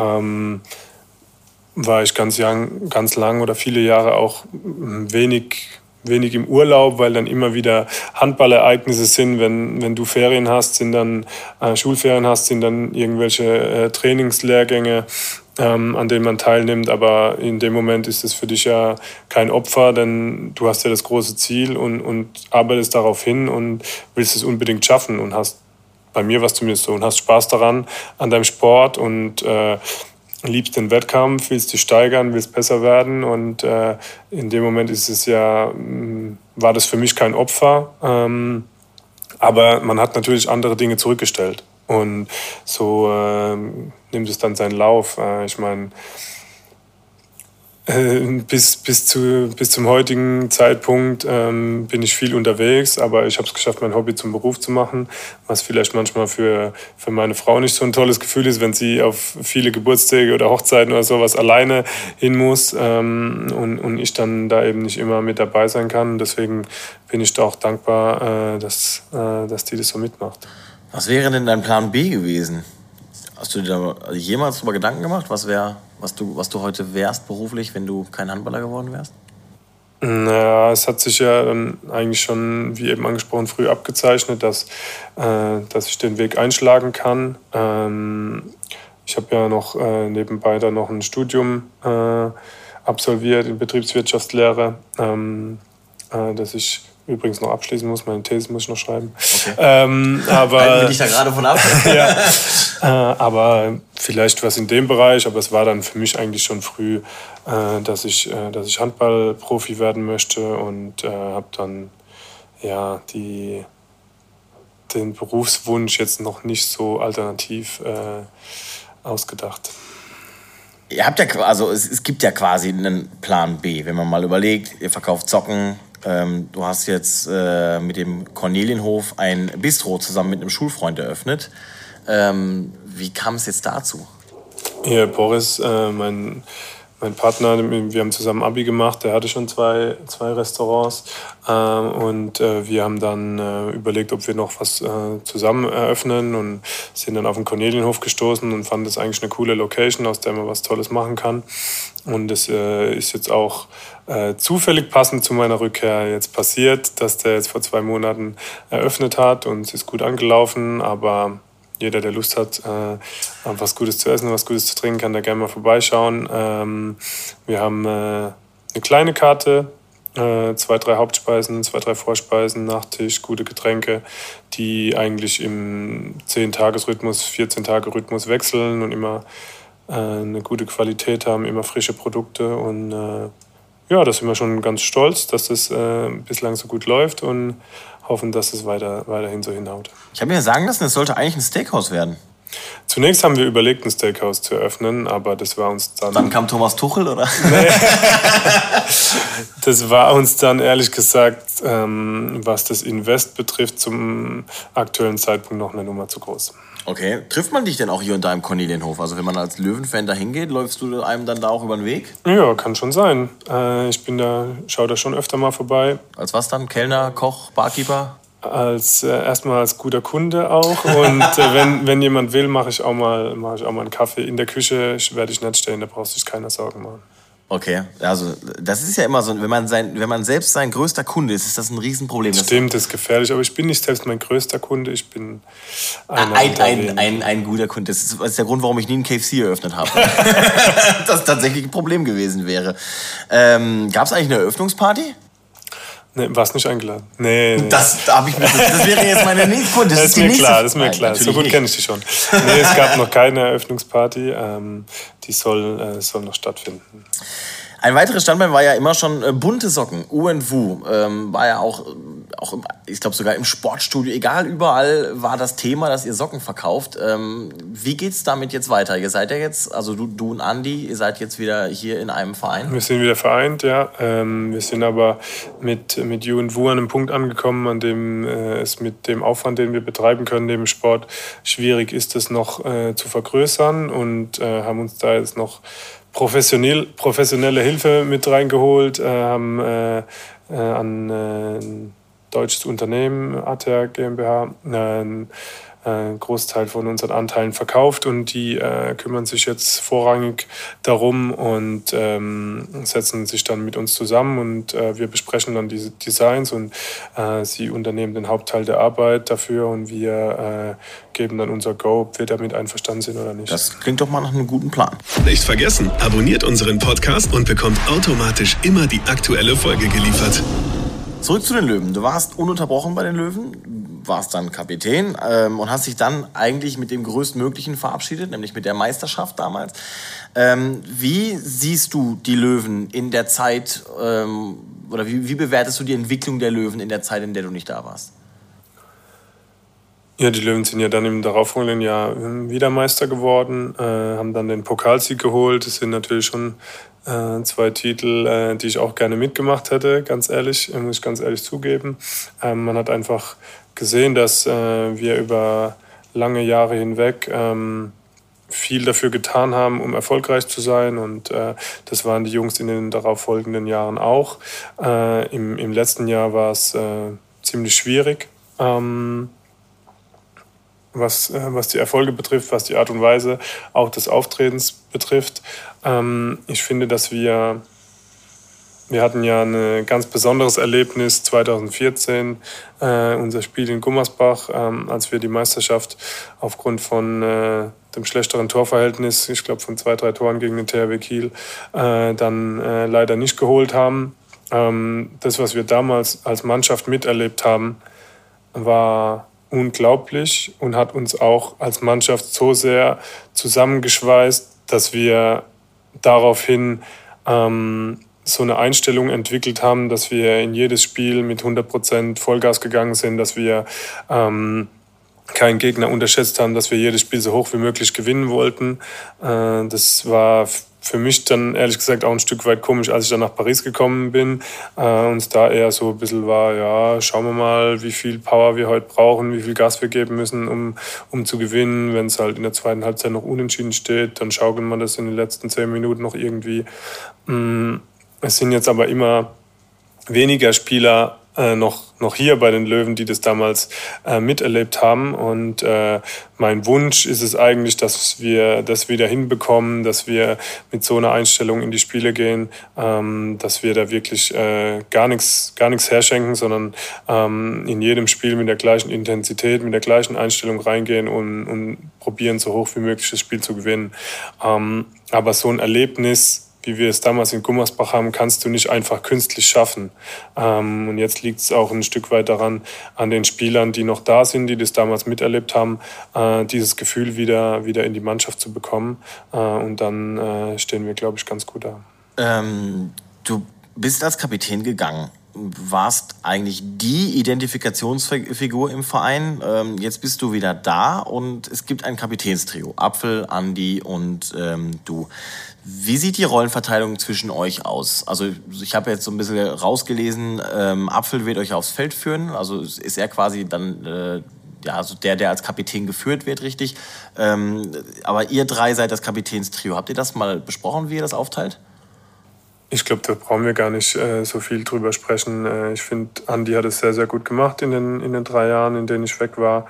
war ich ganz lang oder viele Jahre auch wenig im Urlaub, weil dann immer wieder Handballereignisse sind. Wenn du Ferien hast, Schulferien hast, sind dann irgendwelche Trainingslehrgänge, an denen man teilnimmt. Aber in dem Moment ist es für dich ja kein Opfer, denn du hast ja das große Ziel und arbeitest darauf hin und willst es unbedingt schaffen und bei mir war es zumindest so und hast Spaß daran, an deinem Sport und liebst den Wettkampf, willst dich steigern, willst besser werden und in dem Moment war das für mich kein Opfer, aber man hat natürlich andere Dinge zurückgestellt und so nimmt es dann seinen Lauf. Ich meine, bis zum heutigen Zeitpunkt bin ich viel unterwegs, aber ich habe es geschafft, mein Hobby zum Beruf zu machen, was vielleicht manchmal für meine Frau nicht so ein tolles Gefühl ist, wenn sie auf viele Geburtstage oder Hochzeiten oder sowas alleine hin muss und ich dann da eben nicht immer mit dabei sein kann. Deswegen bin ich da auch dankbar, dass die das so mitmacht. Was wäre denn dein Plan B gewesen? Hast du dir da jemals darüber Gedanken gemacht, was du heute wärst beruflich, wenn du kein Handballer geworden wärst? Naja, es hat sich ja dann eigentlich schon, wie eben angesprochen, früh abgezeichnet, dass ich den Weg einschlagen kann. Ich habe ja noch nebenbei dann noch ein Studium absolviert in Betriebswirtschaftslehre, das ich übrigens noch abschließen muss. Meine These muss ich noch schreiben. Okay. Aber halten wir dich da gerade von ab? Ja, aber vielleicht was in dem Bereich. Aber es war dann für mich eigentlich schon früh, dass ich Handballprofi werden möchte und habe dann den Berufswunsch jetzt noch nicht so alternativ ausgedacht. Es gibt ja quasi einen Plan B, wenn man mal überlegt, ihr verkauft Socken. Du hast jetzt mit dem Cornelienhof ein Bistro zusammen mit einem Schulfreund eröffnet. Wie kam es jetzt dazu? Ja, Boris, mein Partner, wir haben zusammen Abi gemacht, der hatte schon zwei Restaurants und wir haben dann überlegt, ob wir noch was zusammen eröffnen und sind dann auf den Cornelienhof gestoßen und fanden das eigentlich eine coole Location, aus der man was Tolles machen kann. Und es ist jetzt auch zufällig passend zu meiner Rückkehr jetzt passiert, dass der jetzt vor 2 Monaten eröffnet hat und es ist gut angelaufen, aber jeder, der Lust hat, was Gutes zu essen und was Gutes zu trinken, kann da gerne mal vorbeischauen. Wir haben eine kleine Karte, 2, 3 Hauptspeisen, 2, 3 Vorspeisen, Nachtisch, gute Getränke, die eigentlich im 10-Tages-Rhythmus, 14-Tage-Rhythmus wechseln und immer eine gute Qualität haben, immer frische Produkte. Und da sind wir schon ganz stolz, dass das bislang so gut läuft und hoffen, dass es weiterhin so hinhaut. Ich habe mir sagen lassen, es sollte eigentlich ein Steakhouse werden. Zunächst haben wir überlegt, ein Steakhouse zu eröffnen, aber das war uns dann... Dann kam Thomas Tuchel, oder? Nee. Das war uns dann ehrlich gesagt, was das Invest betrifft, zum aktuellen Zeitpunkt noch eine Nummer zu groß. Okay. Trifft man dich denn auch hier und da im Cornelienhof? Also wenn man als Löwenfan da hingeht, läufst du einem dann da auch über den Weg? Ja, kann schon sein. Ich schaue da schon öfter mal vorbei. Als was dann? Kellner, Koch, Barkeeper? Erstmal als guter Kunde auch. Und wenn jemand will, mache ich auch mal einen Kaffee. In der Küche werde ich nicht stehen, da brauchst du dich keiner Sorgen machen. Okay, also das ist ja immer so, wenn man selbst sein größter Kunde ist das ein Riesenproblem. Stimmt, das ist gefährlich, aber ich bin nicht selbst mein größter Kunde, ich bin ein guter Kunde. Das ist der Grund, warum ich nie einen KFC eröffnet habe. Das tatsächlich ein Problem gewesen wäre. Gab es eigentlich eine Eröffnungsparty? Nee, warst nicht eingeladen? Nee. Das wäre jetzt meine nächste Kunde. Das ist mir klar. So gut kenne ich dich schon. Nee, es gab noch keine Eröffnungsparty. Die soll noch stattfinden. Ein weiteres Standbein war ja immer schon bunte Socken. U&Wu war ja auch ich glaube sogar im Sportstudio, egal, überall war das Thema, dass ihr Socken verkauft. Wie geht's damit jetzt weiter? Ihr seid ja jetzt, also du und Andi, ihr seid jetzt wieder hier in einem Verein? Wir sind wieder vereint, ja. Wir sind aber mit U&Wu an einem Punkt angekommen, an dem es mit dem Aufwand, den wir betreiben können neben Sport, schwierig ist, das noch zu vergrößern und haben uns da jetzt noch professionelle Hilfe mit reingeholt, haben an ein deutsches Unternehmen, ATER GmbH, einen Großteil von unseren Anteilen verkauft und die kümmern sich jetzt vorrangig darum und setzen sich dann mit uns zusammen und wir besprechen dann diese Designs und sie unternehmen den Hauptteil der Arbeit dafür und wir geben dann unser Go, ob wir damit einverstanden sind oder nicht. Das klingt doch mal nach einem guten Plan. Nicht vergessen, abonniert unseren Podcast und bekommt automatisch immer die aktuelle Folge geliefert. Zurück zu den Löwen. Du warst ununterbrochen bei den Löwen, warst dann Kapitän und hast dich dann eigentlich mit dem Größtmöglichen verabschiedet, nämlich mit der Meisterschaft damals. Wie siehst du die Löwen in der Zeit, oder wie bewertest du die Entwicklung der Löwen in der Zeit, in der du nicht da warst? Ja, die Löwen sind ja dann im darauffolgenden Jahr wieder Meister geworden, haben dann den Pokalsieg geholt. Das sind natürlich schon 2 Titel, die ich auch gerne mitgemacht hätte, ganz ehrlich, muss ich ganz ehrlich zugeben. Man hat einfach gesehen, dass wir über lange Jahre hinweg viel dafür getan haben, um erfolgreich zu sein. Und das waren die Jungs in den darauffolgenden Jahren auch. Im letzten Jahr war es ziemlich schwierig. Was die Erfolge betrifft, was die Art und Weise auch des Auftretens betrifft. Ich finde, dass wir hatten ja ein ganz besonderes Erlebnis 2014, unser Spiel in Gummersbach, als wir die Meisterschaft aufgrund von dem schlechteren Torverhältnis, ich glaube von 2, 3 Toren gegen den THW Kiel, dann leider nicht geholt haben. Das, was wir damals als Mannschaft miterlebt haben, war unglaublich und hat uns auch als Mannschaft so sehr zusammengeschweißt, dass wir daraufhin so eine Einstellung entwickelt haben, dass wir in jedes Spiel mit 100% Vollgas gegangen sind, dass wir keinen Gegner unterschätzt haben, dass wir jedes Spiel so hoch wie möglich gewinnen wollten. Das war für mich dann ehrlich gesagt auch ein Stück weit komisch, als ich dann nach Paris gekommen bin und es da eher so ein bisschen war, ja, schauen wir mal, wie viel Power wir heute brauchen, wie viel Gas wir geben müssen, um zu gewinnen. Wenn es halt in der zweiten Halbzeit noch unentschieden steht, dann schaukeln wir das in den letzten 10 Minuten noch irgendwie. Es sind jetzt aber immer weniger Spieler noch hier bei den Löwen, die das damals miterlebt haben. Und mein Wunsch ist es eigentlich, dass wir das wieder hinbekommen, dass wir mit so einer Einstellung in die Spiele gehen, dass wir da wirklich gar nichts herschenken, sondern in jedem Spiel mit der gleichen Intensität, mit der gleichen Einstellung reingehen und probieren, so hoch wie möglich das Spiel zu gewinnen. Aber so ein Erlebnis, wie wir es damals in Gummersbach haben, kannst du nicht einfach künstlich schaffen. Und jetzt liegt es auch ein Stück weit daran, an den Spielern, die noch da sind, die das damals miterlebt haben, dieses Gefühl wieder in die Mannschaft zu bekommen. Und dann stehen wir, glaube ich, ganz gut da. Du bist als Kapitän gegangen. Warst eigentlich die Identifikationsfigur im Verein. Jetzt bist du wieder da und es gibt ein Kapitänstrio. Apfel, Andi und du. Wie sieht die Rollenverteilung zwischen euch aus? Also ich habe jetzt so ein bisschen rausgelesen, Apfel wird euch aufs Feld führen. Also ist er quasi dann also der als Kapitän geführt wird, richtig. Aber ihr drei seid das Kapitänstrio. Habt ihr das mal besprochen, wie ihr das aufteilt? Ich glaube, da brauchen wir gar nicht so viel drüber sprechen. Ich finde, Andi hat es sehr, sehr gut gemacht in den 3 Jahren, in denen ich weg war.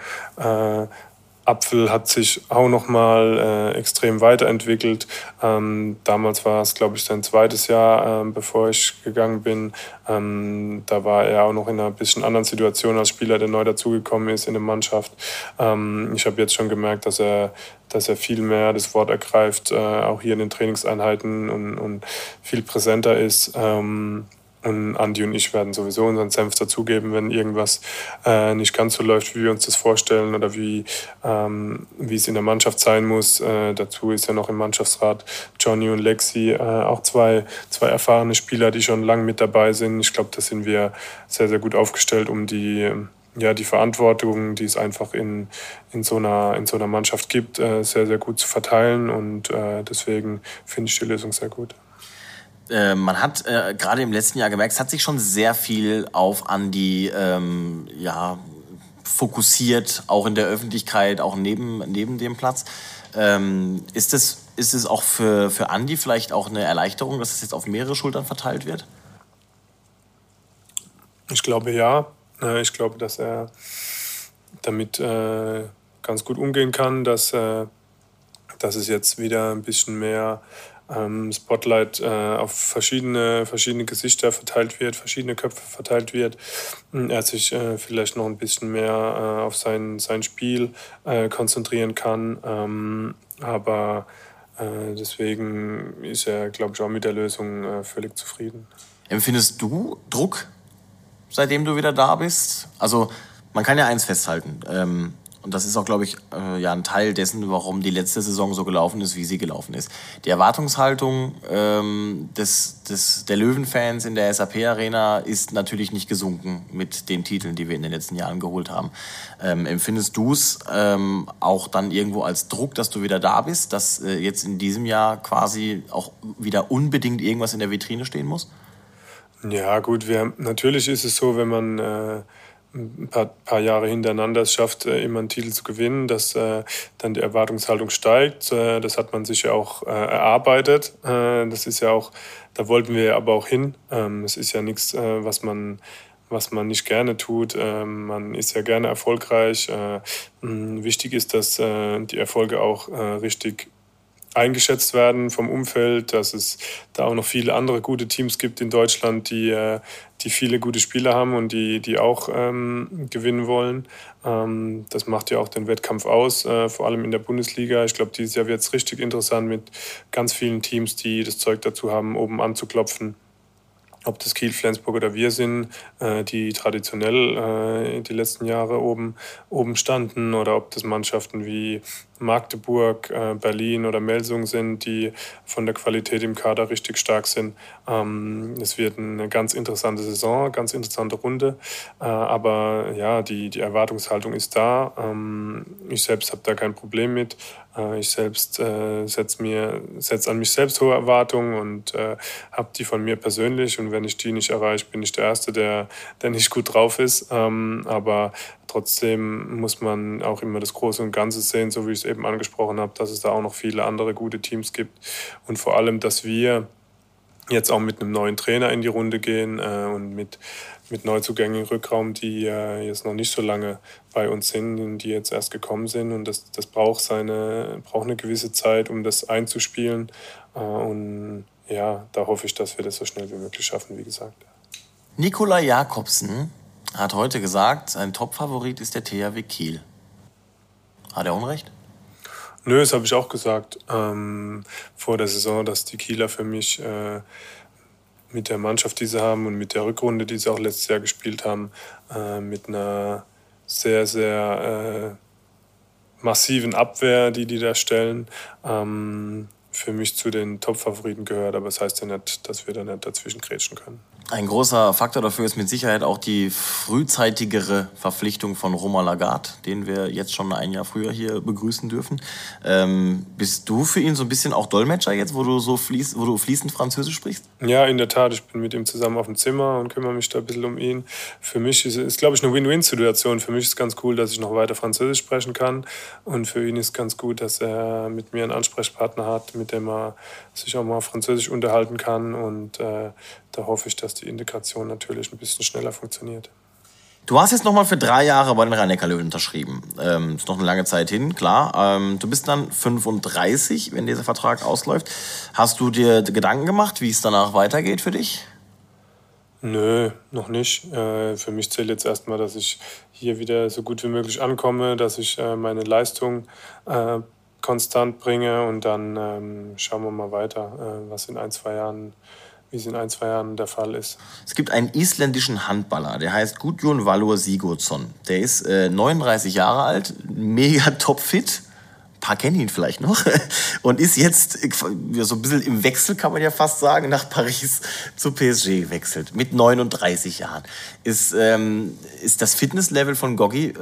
Apfel hat sich auch nochmal extrem weiterentwickelt. Damals war es, glaube ich, sein 2. Jahr, bevor ich gegangen bin. Da war er auch noch in einer bisschen anderen Situation als Spieler, der neu dazugekommen ist in der Mannschaft. Ich habe jetzt schon gemerkt, dass er viel mehr das Wort ergreift, auch hier in den Trainingseinheiten und viel präsenter ist. Und Andi und ich werden sowieso unseren Senf dazugeben, wenn irgendwas nicht ganz so läuft, wie wir uns das vorstellen oder wie es in der Mannschaft sein muss. Dazu ist ja noch im Mannschaftsrat Johnny und Lexi, auch zwei erfahrene Spieler, die schon lange mit dabei sind. Ich glaube, da sind wir sehr, sehr gut aufgestellt, um die Verantwortung, die es einfach in so einer Mannschaft gibt, sehr, sehr gut zu verteilen. Und deswegen finde ich die Lösung sehr gut. Man hat gerade im letzten Jahr gemerkt, es hat sich schon sehr viel auf Andi fokussiert, auch in der Öffentlichkeit, auch neben dem Platz. Ist es auch für Andi vielleicht auch eine Erleichterung, dass es jetzt auf mehrere Schultern verteilt wird? Ich glaube, ja. Ich glaube, dass er damit ganz gut umgehen kann, dass es jetzt wieder ein bisschen mehr Spotlight auf verschiedene Gesichter verteilt wird, verschiedene Köpfe verteilt wird. Er sich vielleicht noch ein bisschen mehr auf sein Spiel konzentrieren kann. Aber deswegen ist er, glaube ich, auch mit der Lösung völlig zufrieden. Empfindest du Druck, seitdem du wieder da bist? Also man kann ja eins festhalten. Und das ist auch, glaube ich, ein Teil dessen, warum die letzte Saison so gelaufen ist, wie sie gelaufen ist. Die Erwartungshaltung der Löwenfans in der SAP-Arena ist natürlich nicht gesunken mit den Titeln, die wir in den letzten Jahren geholt haben. Empfindest du es auch dann irgendwo als Druck, dass du wieder da bist, dass jetzt in diesem Jahr quasi auch wieder unbedingt irgendwas in der Vitrine stehen muss? Ja gut, natürlich ist es so, wenn man ein paar Jahre hintereinander es schafft, immer einen Titel zu gewinnen, dass dann die Erwartungshaltung steigt. Das hat man sich ja auch erarbeitet. Das ist ja auch, da wollten wir aber auch hin. Es ist ja nichts, was man nicht gerne tut. Man ist ja gerne erfolgreich. Wichtig ist, dass die Erfolge auch richtig eingeschätzt werden vom Umfeld, dass es da auch noch viele andere gute Teams gibt in Deutschland, die viele gute Spieler haben und die auch gewinnen wollen. Das macht ja auch den Wettkampf aus, vor allem in der Bundesliga. Ich glaube, dieses Jahr wird es richtig interessant mit ganz vielen Teams, die das Zeug dazu haben, oben anzuklopfen. Ob das Kiel, Flensburg oder wir sind, die traditionell die letzten Jahre oben standen, oder ob das Mannschaften wie Magdeburg, Berlin oder Melsung sind, die von der Qualität im Kader richtig stark sind. Es wird eine ganz interessante Saison, ganz interessante Runde. Aber ja, die Erwartungshaltung ist da. Ich selbst habe da kein Problem mit. Ich selbst setze an mich selbst hohe Erwartungen und habe die von mir persönlich. Und wenn ich die nicht erreiche, bin ich der Erste, der nicht gut drauf ist. Aber trotzdem muss man auch immer das Große und Ganze sehen, so wie ich es eben angesprochen habe, dass es da auch noch viele andere gute Teams gibt. Und vor allem, dass wir jetzt auch mit einem neuen Trainer in die Runde gehen und mit Neuzugängen im Rückraum, die jetzt noch nicht so lange bei uns sind und die jetzt erst gekommen sind. Und das braucht eine gewisse Zeit, um das einzuspielen. Und ja, da hoffe ich, dass wir das so schnell wie möglich schaffen, wie gesagt. Nikolai Jakobsen hat heute gesagt, sein Top-Favorit ist der THW Kiel. Hat er Unrecht? Nö, das habe ich auch gesagt vor der Saison, dass die Kieler für mich mit der Mannschaft, die sie haben und mit der Rückrunde, die sie auch letztes Jahr gespielt haben, mit einer sehr, sehr massiven Abwehr, die da stellen, für mich zu den Top-Favoriten gehört. Aber das heißt ja nicht, dass wir da nicht dazwischen grätschen können. Ein großer Faktor dafür ist mit Sicherheit auch die frühzeitigere Verpflichtung von Romain Lagarde, den wir jetzt schon ein Jahr früher hier begrüßen dürfen. Bist du für ihn so ein bisschen auch Dolmetscher jetzt, wo du fließend Französisch sprichst? Ja, in der Tat. Ich bin mit ihm zusammen auf dem Zimmer und kümmere mich da ein bisschen um ihn. Für mich ist glaube ich, eine Win-Win-Situation. Für mich ist es ganz cool, dass ich noch weiter Französisch sprechen kann. Und für ihn ist es ganz gut, dass er mit mir einen Ansprechpartner hat, mit dem er sich auch mal auf Französisch unterhalten kann. Und da hoffe ich, dass die Integration natürlich ein bisschen schneller funktioniert. Du hast jetzt nochmal für 3 Jahre bei den Rhein-Neckar-Löwen unterschrieben. Ist noch eine lange Zeit hin, klar. Du bist dann 35, wenn dieser Vertrag ausläuft. Hast du dir Gedanken gemacht, wie es danach weitergeht für dich? Nö, noch nicht. Für mich zählt jetzt erstmal, dass ich hier wieder so gut wie möglich ankomme, dass ich meine Leistung konstant bringe und dann schauen wir mal weiter, wie es in 1-2 Jahren der Fall ist. Es gibt einen isländischen Handballer, der heißt Gudjon Valur Sigurdsson. Der ist 39 Jahre alt, mega topfit. Ein paar kennen ihn vielleicht noch. Und ist jetzt so ein bisschen im Wechsel, kann man ja fast sagen, nach Paris zu PSG gewechselt. Mit 39 Jahren. Ist das Fitnesslevel von Gogi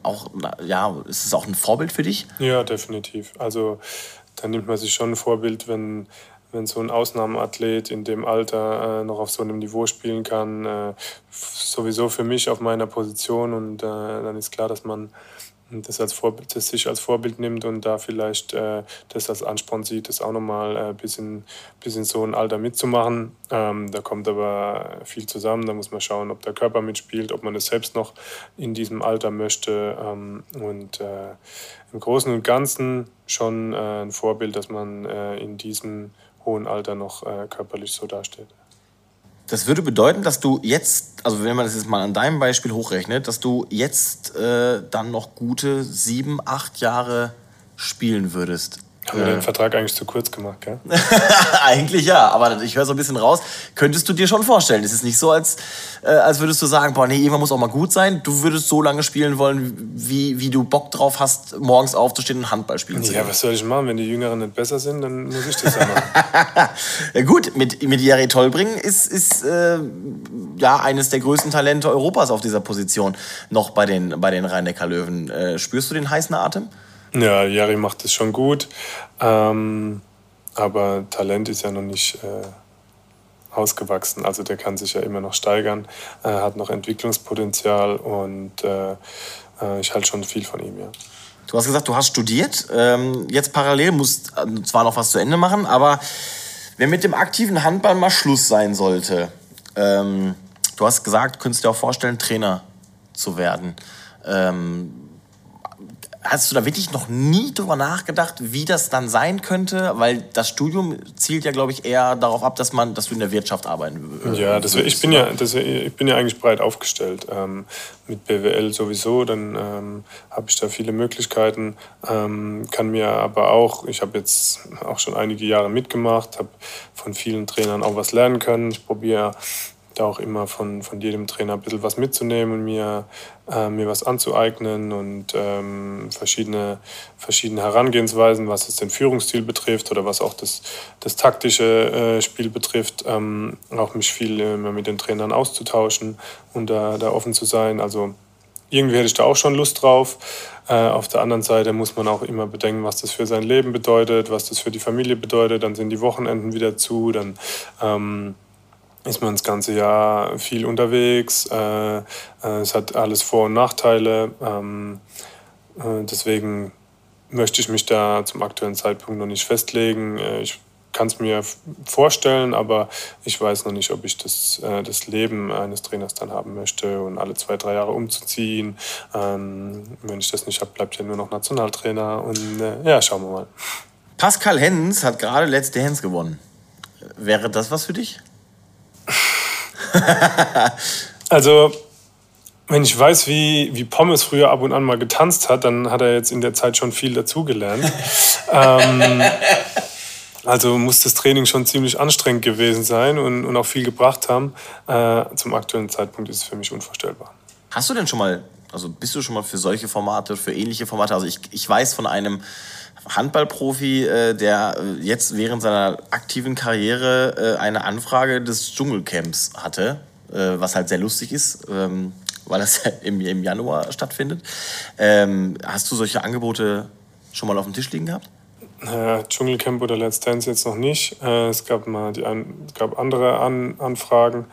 ist es auch ein Vorbild für dich? Ja, definitiv. Also da nimmt man sich schon ein Vorbild, wenn so ein Ausnahmeathlet in dem Alter noch auf so einem Niveau spielen kann. Sowieso für mich auf meiner Position. Und dann ist klar, dass man das sich als Vorbild nimmt und da vielleicht das als Ansporn sieht, das auch nochmal bis in so ein Alter mitzumachen. Da kommt aber viel zusammen. Da muss man schauen, ob der Körper mitspielt, ob man das selbst noch in diesem Alter möchte. Und im Großen und Ganzen schon ein Vorbild, dass man in diesem hohen Alter noch körperlich so dasteht. Das würde bedeuten, dass du jetzt, also wenn man das jetzt mal an deinem Beispiel hochrechnet, dass du jetzt dann noch gute 7-8 Jahre spielen würdest. Haben wir den Vertrag eigentlich zu kurz gemacht, gell? Eigentlich ja, aber ich höre so ein bisschen raus. Könntest du dir schon vorstellen? Es ist nicht so, als würdest du sagen, boah, nee, irgendwann muss auch mal gut sein. Du würdest so lange spielen wollen, wie du Bock drauf hast, morgens aufzustehen und Handball spielen zu können. Ja, was soll ich machen? Wenn die Jüngeren nicht besser sind, dann muss ich das ja machen. Ja, gut, mit Jari Tolbring ist eines der größten Talente Europas auf dieser Position noch bei den Rhein-Neckar-Löwen. Spürst du den heißen Atem? Ja, Jari macht es schon gut, aber Talent ist ja noch nicht ausgewachsen. Also der kann sich ja immer noch steigern, hat noch Entwicklungspotenzial und ich halte schon viel von ihm, ja. Du hast gesagt, du hast studiert, jetzt parallel musst zwar noch was zu Ende machen, aber wenn mit dem aktiven Handball mal Schluss sein sollte, du hast gesagt, du könntest dir auch vorstellen, Trainer zu werden. Hast du da wirklich noch nie drüber nachgedacht, wie das dann sein könnte? Weil das Studium zielt ja, glaube ich, eher darauf ab, dass du in der Wirtschaft arbeiten würdest. Ja, ich bin ja eigentlich breit aufgestellt. Mit BWL sowieso, dann habe ich da viele Möglichkeiten. Kann mir aber auch, ich habe jetzt auch schon einige Jahre mitgemacht, habe von vielen Trainern auch was lernen können. Ich probiere da auch immer von jedem Trainer ein bisschen was mitzunehmen und mir was anzueignen und verschiedene Herangehensweisen, was es den Führungsstil betrifft oder was auch das taktische Spiel betrifft, auch mich viel immer mit den Trainern auszutauschen und da offen zu sein. Also irgendwie hätte ich da auch schon Lust drauf. Auf der anderen Seite muss man auch immer bedenken, was das für sein Leben bedeutet, was das für die Familie bedeutet. Dann sind die Wochenenden wieder zu, dann ist man das ganze Jahr viel unterwegs. Es hat alles Vor- und Nachteile. Deswegen möchte ich mich da zum aktuellen Zeitpunkt noch nicht festlegen. Ich kann es mir vorstellen, aber ich weiß noch nicht, ob ich das Leben eines Trainers dann haben möchte und alle 2-3 Jahre umzuziehen. Wenn ich das nicht habe, bleibt ja nur noch Nationaltrainer und schauen wir mal. Pascal Hens hat gerade Let's Dance gewonnen. Wäre das was für dich? Also, wenn ich weiß, wie Pommes früher ab und an mal getanzt hat, dann hat er jetzt in der Zeit schon viel dazugelernt. Also muss das Training schon ziemlich anstrengend gewesen sein und auch viel gebracht haben. Zum aktuellen Zeitpunkt ist es für mich unvorstellbar. Hast du denn bist du schon mal für solche Formate, für ähnliche Formate? Also ich weiß von einem Handballprofi, der jetzt während seiner aktiven Karriere eine Anfrage des Dschungelcamps hatte, was halt sehr lustig ist, weil das im Januar stattfindet. Hast du solche Angebote schon mal auf dem Tisch liegen gehabt? Dschungelcamp oder Let's Dance jetzt noch nicht. Es gab andere Anfragen,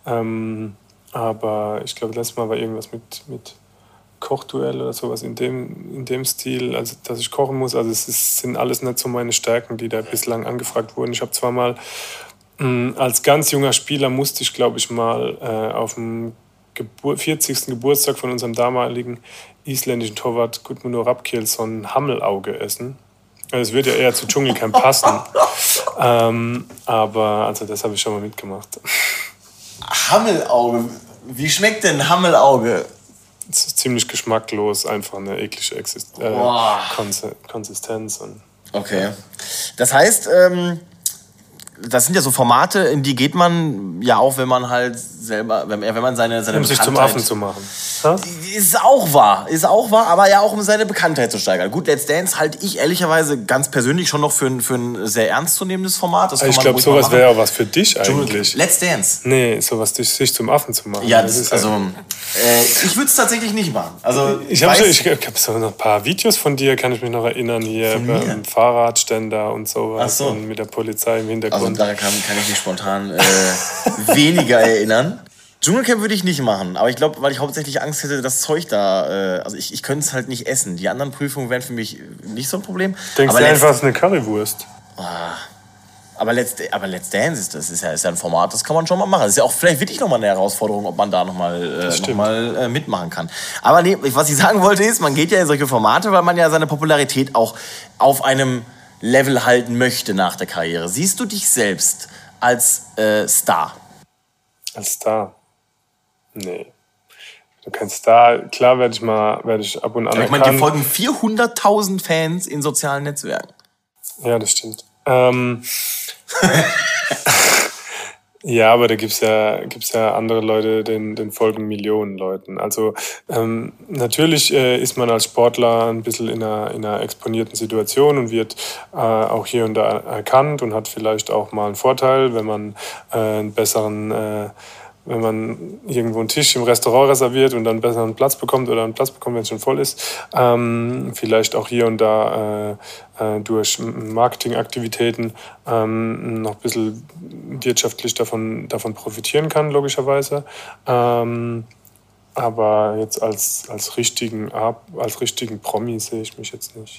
aber ich glaube, letztes Mal war irgendwas mit Kochduell oder sowas in dem Stil, also dass ich kochen muss. Also sind alles nicht so meine Stärken, die da bislang angefragt wurden. Ich habe zwar mal als ganz junger Spieler musste ich, glaube ich, mal auf dem 40. Geburtstag von unserem damaligen isländischen Torwart Gudmundur Hrafnkelsson Hammelauge essen. Also es wird ja eher zu Dschungelcamp passen. Aber also das habe ich schon mal mitgemacht. Hammelauge? Wie schmeckt denn Hammelauge? Es ist ziemlich geschmacklos, einfach eine eklige Konsistenz. Okay. Das heißt, das sind ja so Formate, in die geht man ja auch, wenn man halt selber, wenn man seine um sich zum Affen zu machen. Ha? Ist auch wahr, aber ja auch um seine Bekanntheit zu steigern. Gut, Let's Dance halte ich ehrlicherweise ganz persönlich schon noch für ein sehr ernstzunehmendes Format. Das ich glaube, sowas wäre auch was für dich eigentlich. Let's Dance? Nee, sowas sich zum Affen zu machen. Ja, ich würde es tatsächlich nicht machen. Also, ich habe so noch ein paar Videos von dir, kann ich mich noch erinnern, hier beim Fahrradständer und sowas. Ach so. Und mit der Polizei im Hintergrund. Also daran kann ich mich spontan weniger erinnern. Dschungelcamp würde ich nicht machen, aber ich glaube, weil ich hauptsächlich Angst hätte, das Zeug da, also ich könnte es halt nicht essen. Die anderen Prüfungen wären für mich nicht so ein Problem. Denkst du einfach, es ist eine Currywurst? Aber Let's Dance ist ja ein Format, das kann man schon mal machen. Das ist ja auch vielleicht wirklich nochmal eine Herausforderung, ob man da nochmal mitmachen kann. Aber nee, was ich sagen wollte ist, man geht ja in solche Formate, weil man ja seine Popularität auch auf einem Level halten möchte nach der Karriere. Siehst du dich selbst als Star? Als Star? Nee. Du kein Star. Klar werde ich ab und an ich meine, dir folgen 400.000 Fans in sozialen Netzwerken. Ja, das stimmt. Ja, aber da gibt's ja andere Leute, den folgen Millionen Leuten. Also natürlich ist man als Sportler ein bisschen in einer exponierten Situation und wird auch hier und da erkannt und hat vielleicht auch mal einen Vorteil, wenn man wenn man irgendwo einen Tisch im Restaurant reserviert und dann einen besseren Platz bekommt oder einen Platz bekommt, wenn es schon voll ist. Vielleicht auch hier und da durch Marketingaktivitäten noch ein bisschen wirtschaftlich davon profitieren kann, logischerweise. Aber jetzt als richtigen Promi sehe ich mich jetzt nicht.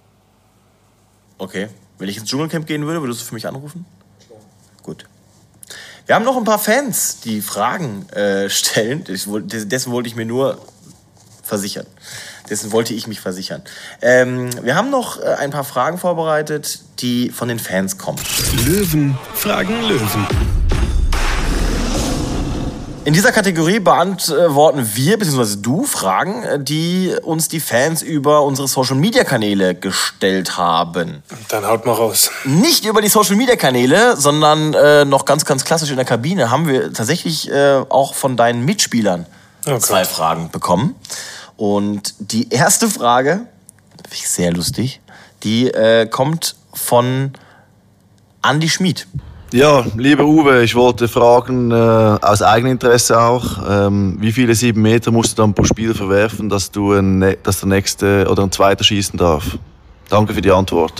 Okay. Wenn ich ins Dschungelcamp gehen würde, würdest du für mich anrufen? Klar. Gut. Wir haben noch ein paar Fans, die Fragen stellen. Dessen wollte ich mich versichern. Wir haben noch ein paar Fragen vorbereitet, die von den Fans kommen. Löwen fragen Löwen. In dieser Kategorie beantworten wir, bzw. du, Fragen, die uns die Fans über unsere Social-Media-Kanäle gestellt haben. Dann haut mal raus. Nicht über die Social-Media-Kanäle, sondern noch ganz, ganz klassisch in der Kabine haben wir tatsächlich auch von deinen Mitspielern 2 Fragen bekommen. Und die erste Frage, finde ich sehr lustig, die kommt von Andi Schmid. Ja, lieber Uwe, ich wollte fragen, aus Eigeninteresse auch, wie viele 7 Meter musst du dann pro Spiel verwerfen, dass der nächste oder ein zweiter schießen darf? Danke für die Antwort.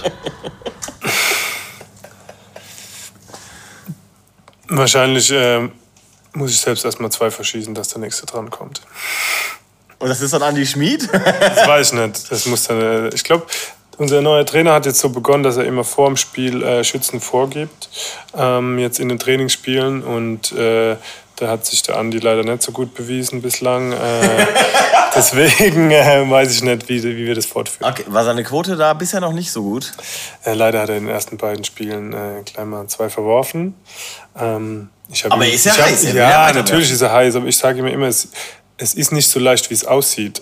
Wahrscheinlich muss ich selbst erstmal 2 verschießen, dass der nächste dran kommt. Und das ist dann Andi Schmid? Das weiß ich nicht. Das muss dann, ich glaube, Unser neuer Trainer hat jetzt so begonnen, dass er immer vor dem Spiel Schützen vorgibt, jetzt in den Trainingsspielen. Und da hat sich der Andi leider nicht so gut bewiesen bislang. Deswegen weiß ich nicht, wie wir das fortführen. Okay. War seine Quote da bisher noch nicht so gut? Leider hat er in den ersten beiden Spielen gleich mal 2 verworfen. Aber ist er heiß? Ja, natürlich ist er heiß. Aber ich sage immer, es ist nicht so leicht, wie es aussieht.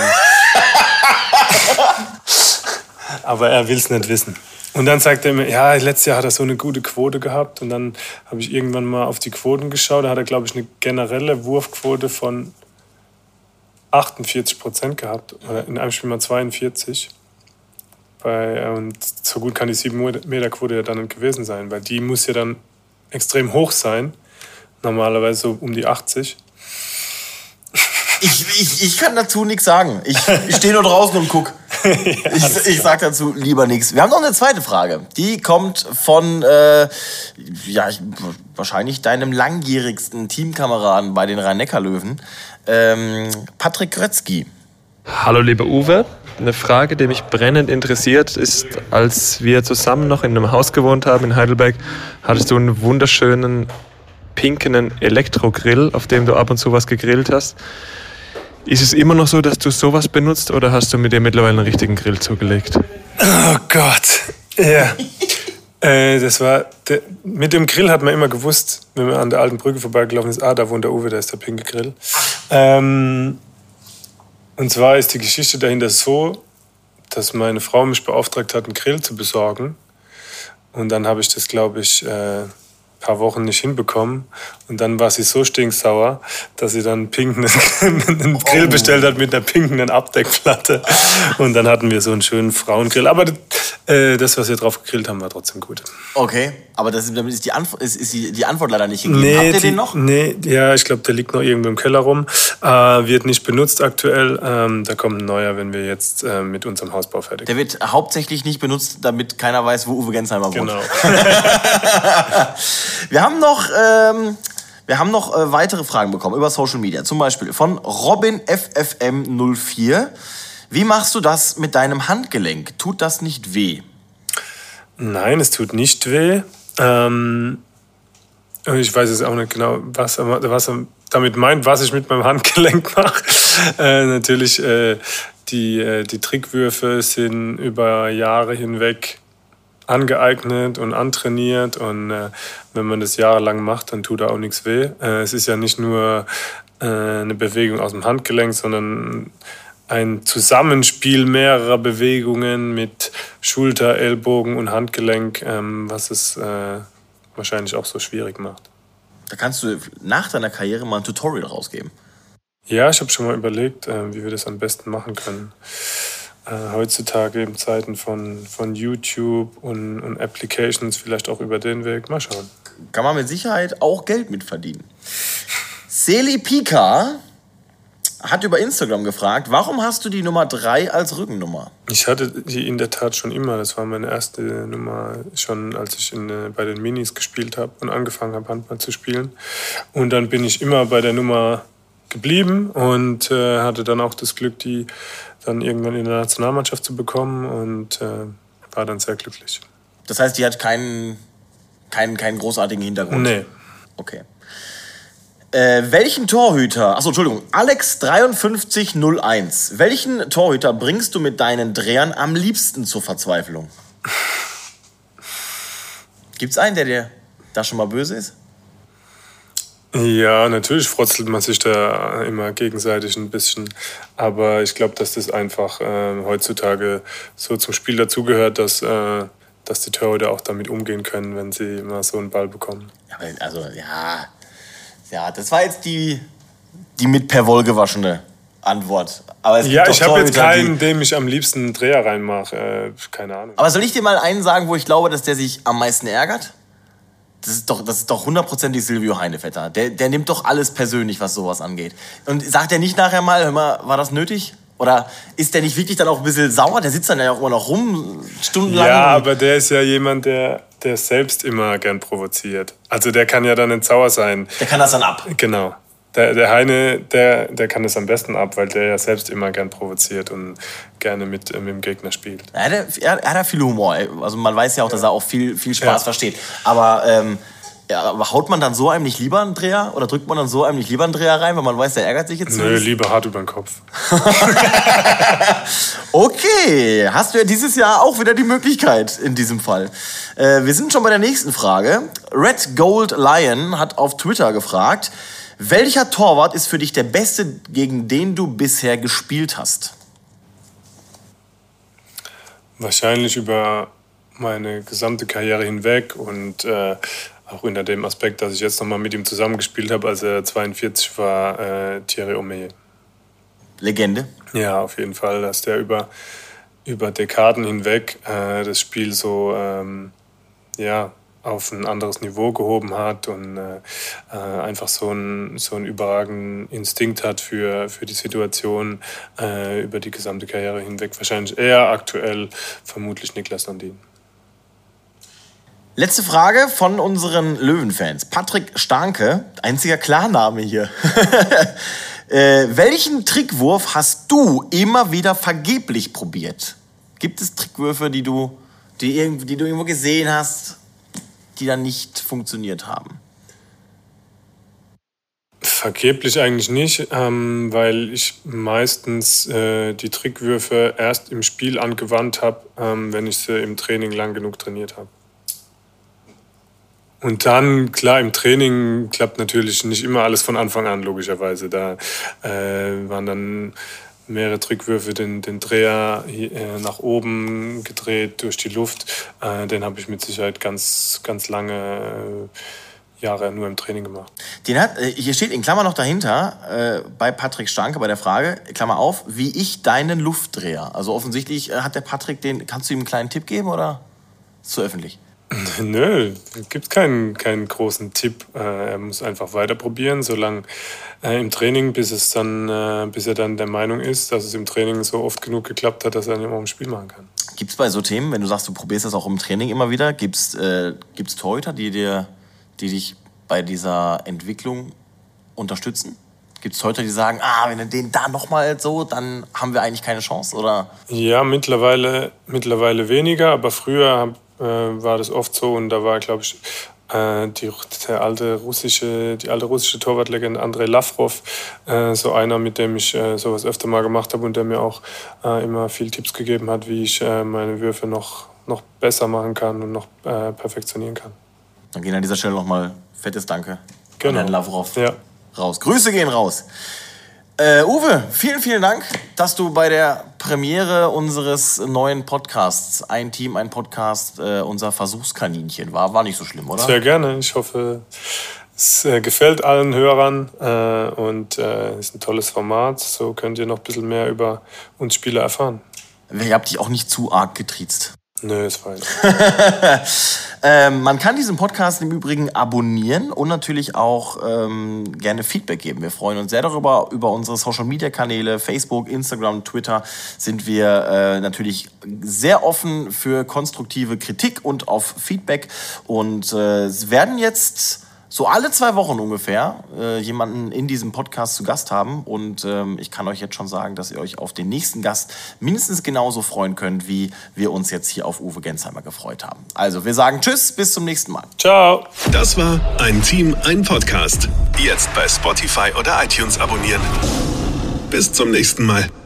Aber er will es nicht wissen. Und dann sagt er mir, ja, letztes Jahr hat er so eine gute Quote gehabt. Und dann habe ich irgendwann mal auf die Quoten geschaut. Da hat er, glaube ich, eine generelle Wurfquote von 48% gehabt. Oder in einem Spiel mal 42%. Und so gut kann die 7-Meter-Quote ja dann nicht gewesen sein. Weil die muss ja dann extrem hoch sein. Normalerweise so um die 80%. Ich kann dazu nichts sagen. Ich stehe nur draußen und guck. Ich sag dazu lieber nichts. Wir haben noch eine zweite Frage. Die kommt von wahrscheinlich deinem langjährigsten Teamkameraden bei den Rhein-Neckar-Löwen, Patrick Grötzky. Hallo lieber Uwe, eine Frage, die mich brennend interessiert, ist, als wir zusammen noch in einem Haus gewohnt haben in Heidelberg, hattest du einen wunderschönen pinken Elektrogrill, auf dem du ab und zu was gegrillt hast. Ist es immer noch so, dass du sowas benutzt oder hast du mit dir mittlerweile einen richtigen Grill zugelegt? Oh Gott, ja. Mit dem Grill hat man immer gewusst, wenn man an der alten Brücke vorbeigelaufen ist, da wohnt der Uwe, da ist der pinke Grill. Und zwar ist die Geschichte dahinter so, dass meine Frau mich beauftragt hat, einen Grill zu besorgen. Und dann habe ich das, glaube ich, paar Wochen nicht hinbekommen. Und dann war sie so stinksauer, dass sie dann einen Grill bestellt hat mit einer pinken Abdeckplatte. Und dann hatten wir so einen schönen Frauengrill. Aber das, was wir drauf gegrillt haben, war trotzdem gut. Okay, aber damit ist die Antwort leider nicht gegeben. Habt ihr den noch? Nee, ja, ich glaube, der liegt noch irgendwo im Keller rum. Wird nicht benutzt aktuell. Da kommt ein neuer, wenn wir jetzt mit unserem Hausbau fertig sind. Der wird hauptsächlich nicht benutzt, damit keiner weiß, wo Uwe Gensheimer wohnt. Genau. Wir haben noch weitere Fragen bekommen über Social Media. Zum Beispiel von Robin FFM04. Wie machst du das mit deinem Handgelenk? Tut das nicht weh? Nein, es tut nicht weh. Ich weiß jetzt auch nicht genau, was er damit meint, was ich mit meinem Handgelenk mache. Natürlich, die Trickwürfe sind über Jahre hinweg angeeignet und antrainiert. Und wenn man das jahrelang macht, dann tut da auch nichts weh. Es ist ja nicht nur eine Bewegung aus dem Handgelenk, sondern ein Zusammenspiel mehrerer Bewegungen mit Schulter, Ellbogen und Handgelenk, was es wahrscheinlich auch so schwierig macht. Da kannst du nach deiner Karriere mal ein Tutorial rausgeben. Ja, ich habe schon mal überlegt, wie wir das am besten machen können. Heutzutage in Zeiten von YouTube und Applications, vielleicht auch über den Weg. Mal schauen. Kann man mit Sicherheit auch Geld mit verdienen. Seli Pika hat über Instagram gefragt, warum hast du die Nummer 3 als Rückennummer? Ich hatte die in der Tat schon immer. Das war meine erste Nummer, schon als ich bei den Minis gespielt habe und angefangen habe, Handball zu spielen. Und dann bin ich immer bei der Nummer geblieben und hatte dann auch das Glück, die dann irgendwann in der Nationalmannschaft zu bekommen und war dann sehr glücklich. Das heißt, die hat keinen großartigen Hintergrund? Nee. Okay. Welchen Torhüter, Alex5301, welchen Torhüter bringst du mit deinen Drehern am liebsten zur Verzweiflung? Gibt's einen, der dir da schon mal böse ist? Ja, natürlich frotzelt man sich da immer gegenseitig ein bisschen. Aber ich glaube, dass das einfach heutzutage so zum Spiel dazugehört, dass die Torhüter auch damit umgehen können, wenn sie mal so einen Ball bekommen. Ja, das war jetzt die mit per Woll gewaschene Antwort. Aber ich habe jetzt keinen, dem ich am liebsten einen Dreher reinmache. Keine Ahnung. Aber soll ich dir mal einen sagen, wo ich glaube, dass der sich am meisten ärgert? Das ist doch 100%ig Silvio Heinevetter. Der nimmt doch alles persönlich, was sowas angeht. Und sagt er nicht nachher mal, hör mal, war das nötig? Oder ist der nicht wirklich dann auch ein bisschen sauer? Der sitzt dann ja auch immer noch rum, stundenlang. Ja, aber der ist ja jemand, der selbst immer gern provoziert. Also der kann ja dann nicht sauer sein. Der kann das dann ab. Genau. Der Heine, der kann das am besten ab, weil der ja selbst immer gern provoziert und gerne mit dem Gegner spielt. Er hat ja viel Humor. Also man weiß ja auch, dass er auch viel Spaß versteht. Aber haut man dann so einem nicht lieber einen Dreher? Oder drückt man dann so einem nicht lieber einen Dreher rein, weil man weiß, der ärgert sich jetzt? Nö, lieber hart über den Kopf. Okay, hast du ja dieses Jahr auch wieder die Möglichkeit in diesem Fall. Wir sind schon bei der nächsten Frage. Red Gold Lion hat auf Twitter gefragt, welcher Torwart ist für dich der beste, gegen den du bisher gespielt hast? Wahrscheinlich über meine gesamte Karriere hinweg und auch unter dem Aspekt, dass ich jetzt nochmal mit ihm zusammengespielt habe, als er 42 war, Thierry Omeyer. Legende? Ja, auf jeden Fall, dass der über Dekaden hinweg das Spiel so auf ein anderes Niveau gehoben hat und einfach so einen überragenden Instinkt hat für die Situation über die gesamte Karriere hinweg. Wahrscheinlich eher aktuell vermutlich Niklas Landin. Letzte Frage von unseren Löwenfans. Patrick Starnke, einziger Klarname hier. Welchen Trickwurf hast du immer wieder vergeblich probiert? Gibt es Trickwürfe, die du irgendwo gesehen hast, die dann nicht funktioniert haben? Vergeblich eigentlich nicht, weil ich meistens die Trickwürfe erst im Spiel angewandt habe, wenn ich sie im Training lang genug trainiert habe. Und dann, klar, im Training klappt natürlich nicht immer alles von Anfang an, logischerweise. Da waren dann mehrere Trickwürfe, den Dreher nach oben gedreht durch die Luft. Den habe ich mit Sicherheit ganz, ganz lange Jahre nur im Training gemacht. Hier steht in Klammer noch dahinter, bei Patrick Starnke, bei der Frage, Klammer auf, wie ich deinen Luftdreher. Also offensichtlich hat der Patrick kannst du ihm einen kleinen Tipp geben oder ist zu öffentlich? Nö, es gibt keinen großen Tipp. Er muss einfach weiter probieren, solange im Training, bis er dann der Meinung ist, dass es im Training so oft genug geklappt hat, dass er dann auch im Spiel machen kann. Gibt es bei so Themen, wenn du sagst, du probierst das auch im Training immer wieder, gibt's Torhüter, die dich bei dieser Entwicklung unterstützen? Gibt es Torhüter, die sagen, wenn er den da nochmal so, dann haben wir eigentlich keine Chance, oder? Ja, mittlerweile weniger, aber früher war das oft so und da war, glaube ich, die alte russische Torwartlegende Andrei Lavrov so einer, mit dem ich sowas öfter mal gemacht habe und der mir auch immer viel Tipps gegeben hat, wie ich meine Würfe noch besser machen kann und noch perfektionieren kann. Dann gehen an dieser Stelle nochmal fettes Danke an Herrn Lavrov raus. Grüße gehen raus. Uwe, vielen, vielen Dank, dass du bei der Premiere unseres neuen Podcasts, ein Team, ein Podcast, unser Versuchskaninchen war nicht so schlimm, oder? Sehr gerne. Ich hoffe, es gefällt allen Hörern und ist ein tolles Format. So könnt ihr noch ein bisschen mehr über uns Spieler erfahren. Ich hab dich auch nicht zu arg getriezt. Nö, ist fein. Man kann diesen Podcast im Übrigen abonnieren und natürlich auch gerne Feedback geben. Wir freuen uns sehr darüber. Über unsere Social-Media-Kanäle, Facebook, Instagram, Twitter sind wir natürlich sehr offen für konstruktive Kritik und auf Feedback. Und werden jetzt so alle 2 Wochen ungefähr jemanden in diesem Podcast zu Gast haben. Und ich kann euch jetzt schon sagen, dass ihr euch auf den nächsten Gast mindestens genauso freuen könnt, wie wir uns jetzt hier auf Uwe Gensheimer gefreut haben. Also wir sagen Tschüss, bis zum nächsten Mal. Ciao. Das war Ein Team, ein Podcast. Jetzt bei Spotify oder iTunes abonnieren. Bis zum nächsten Mal.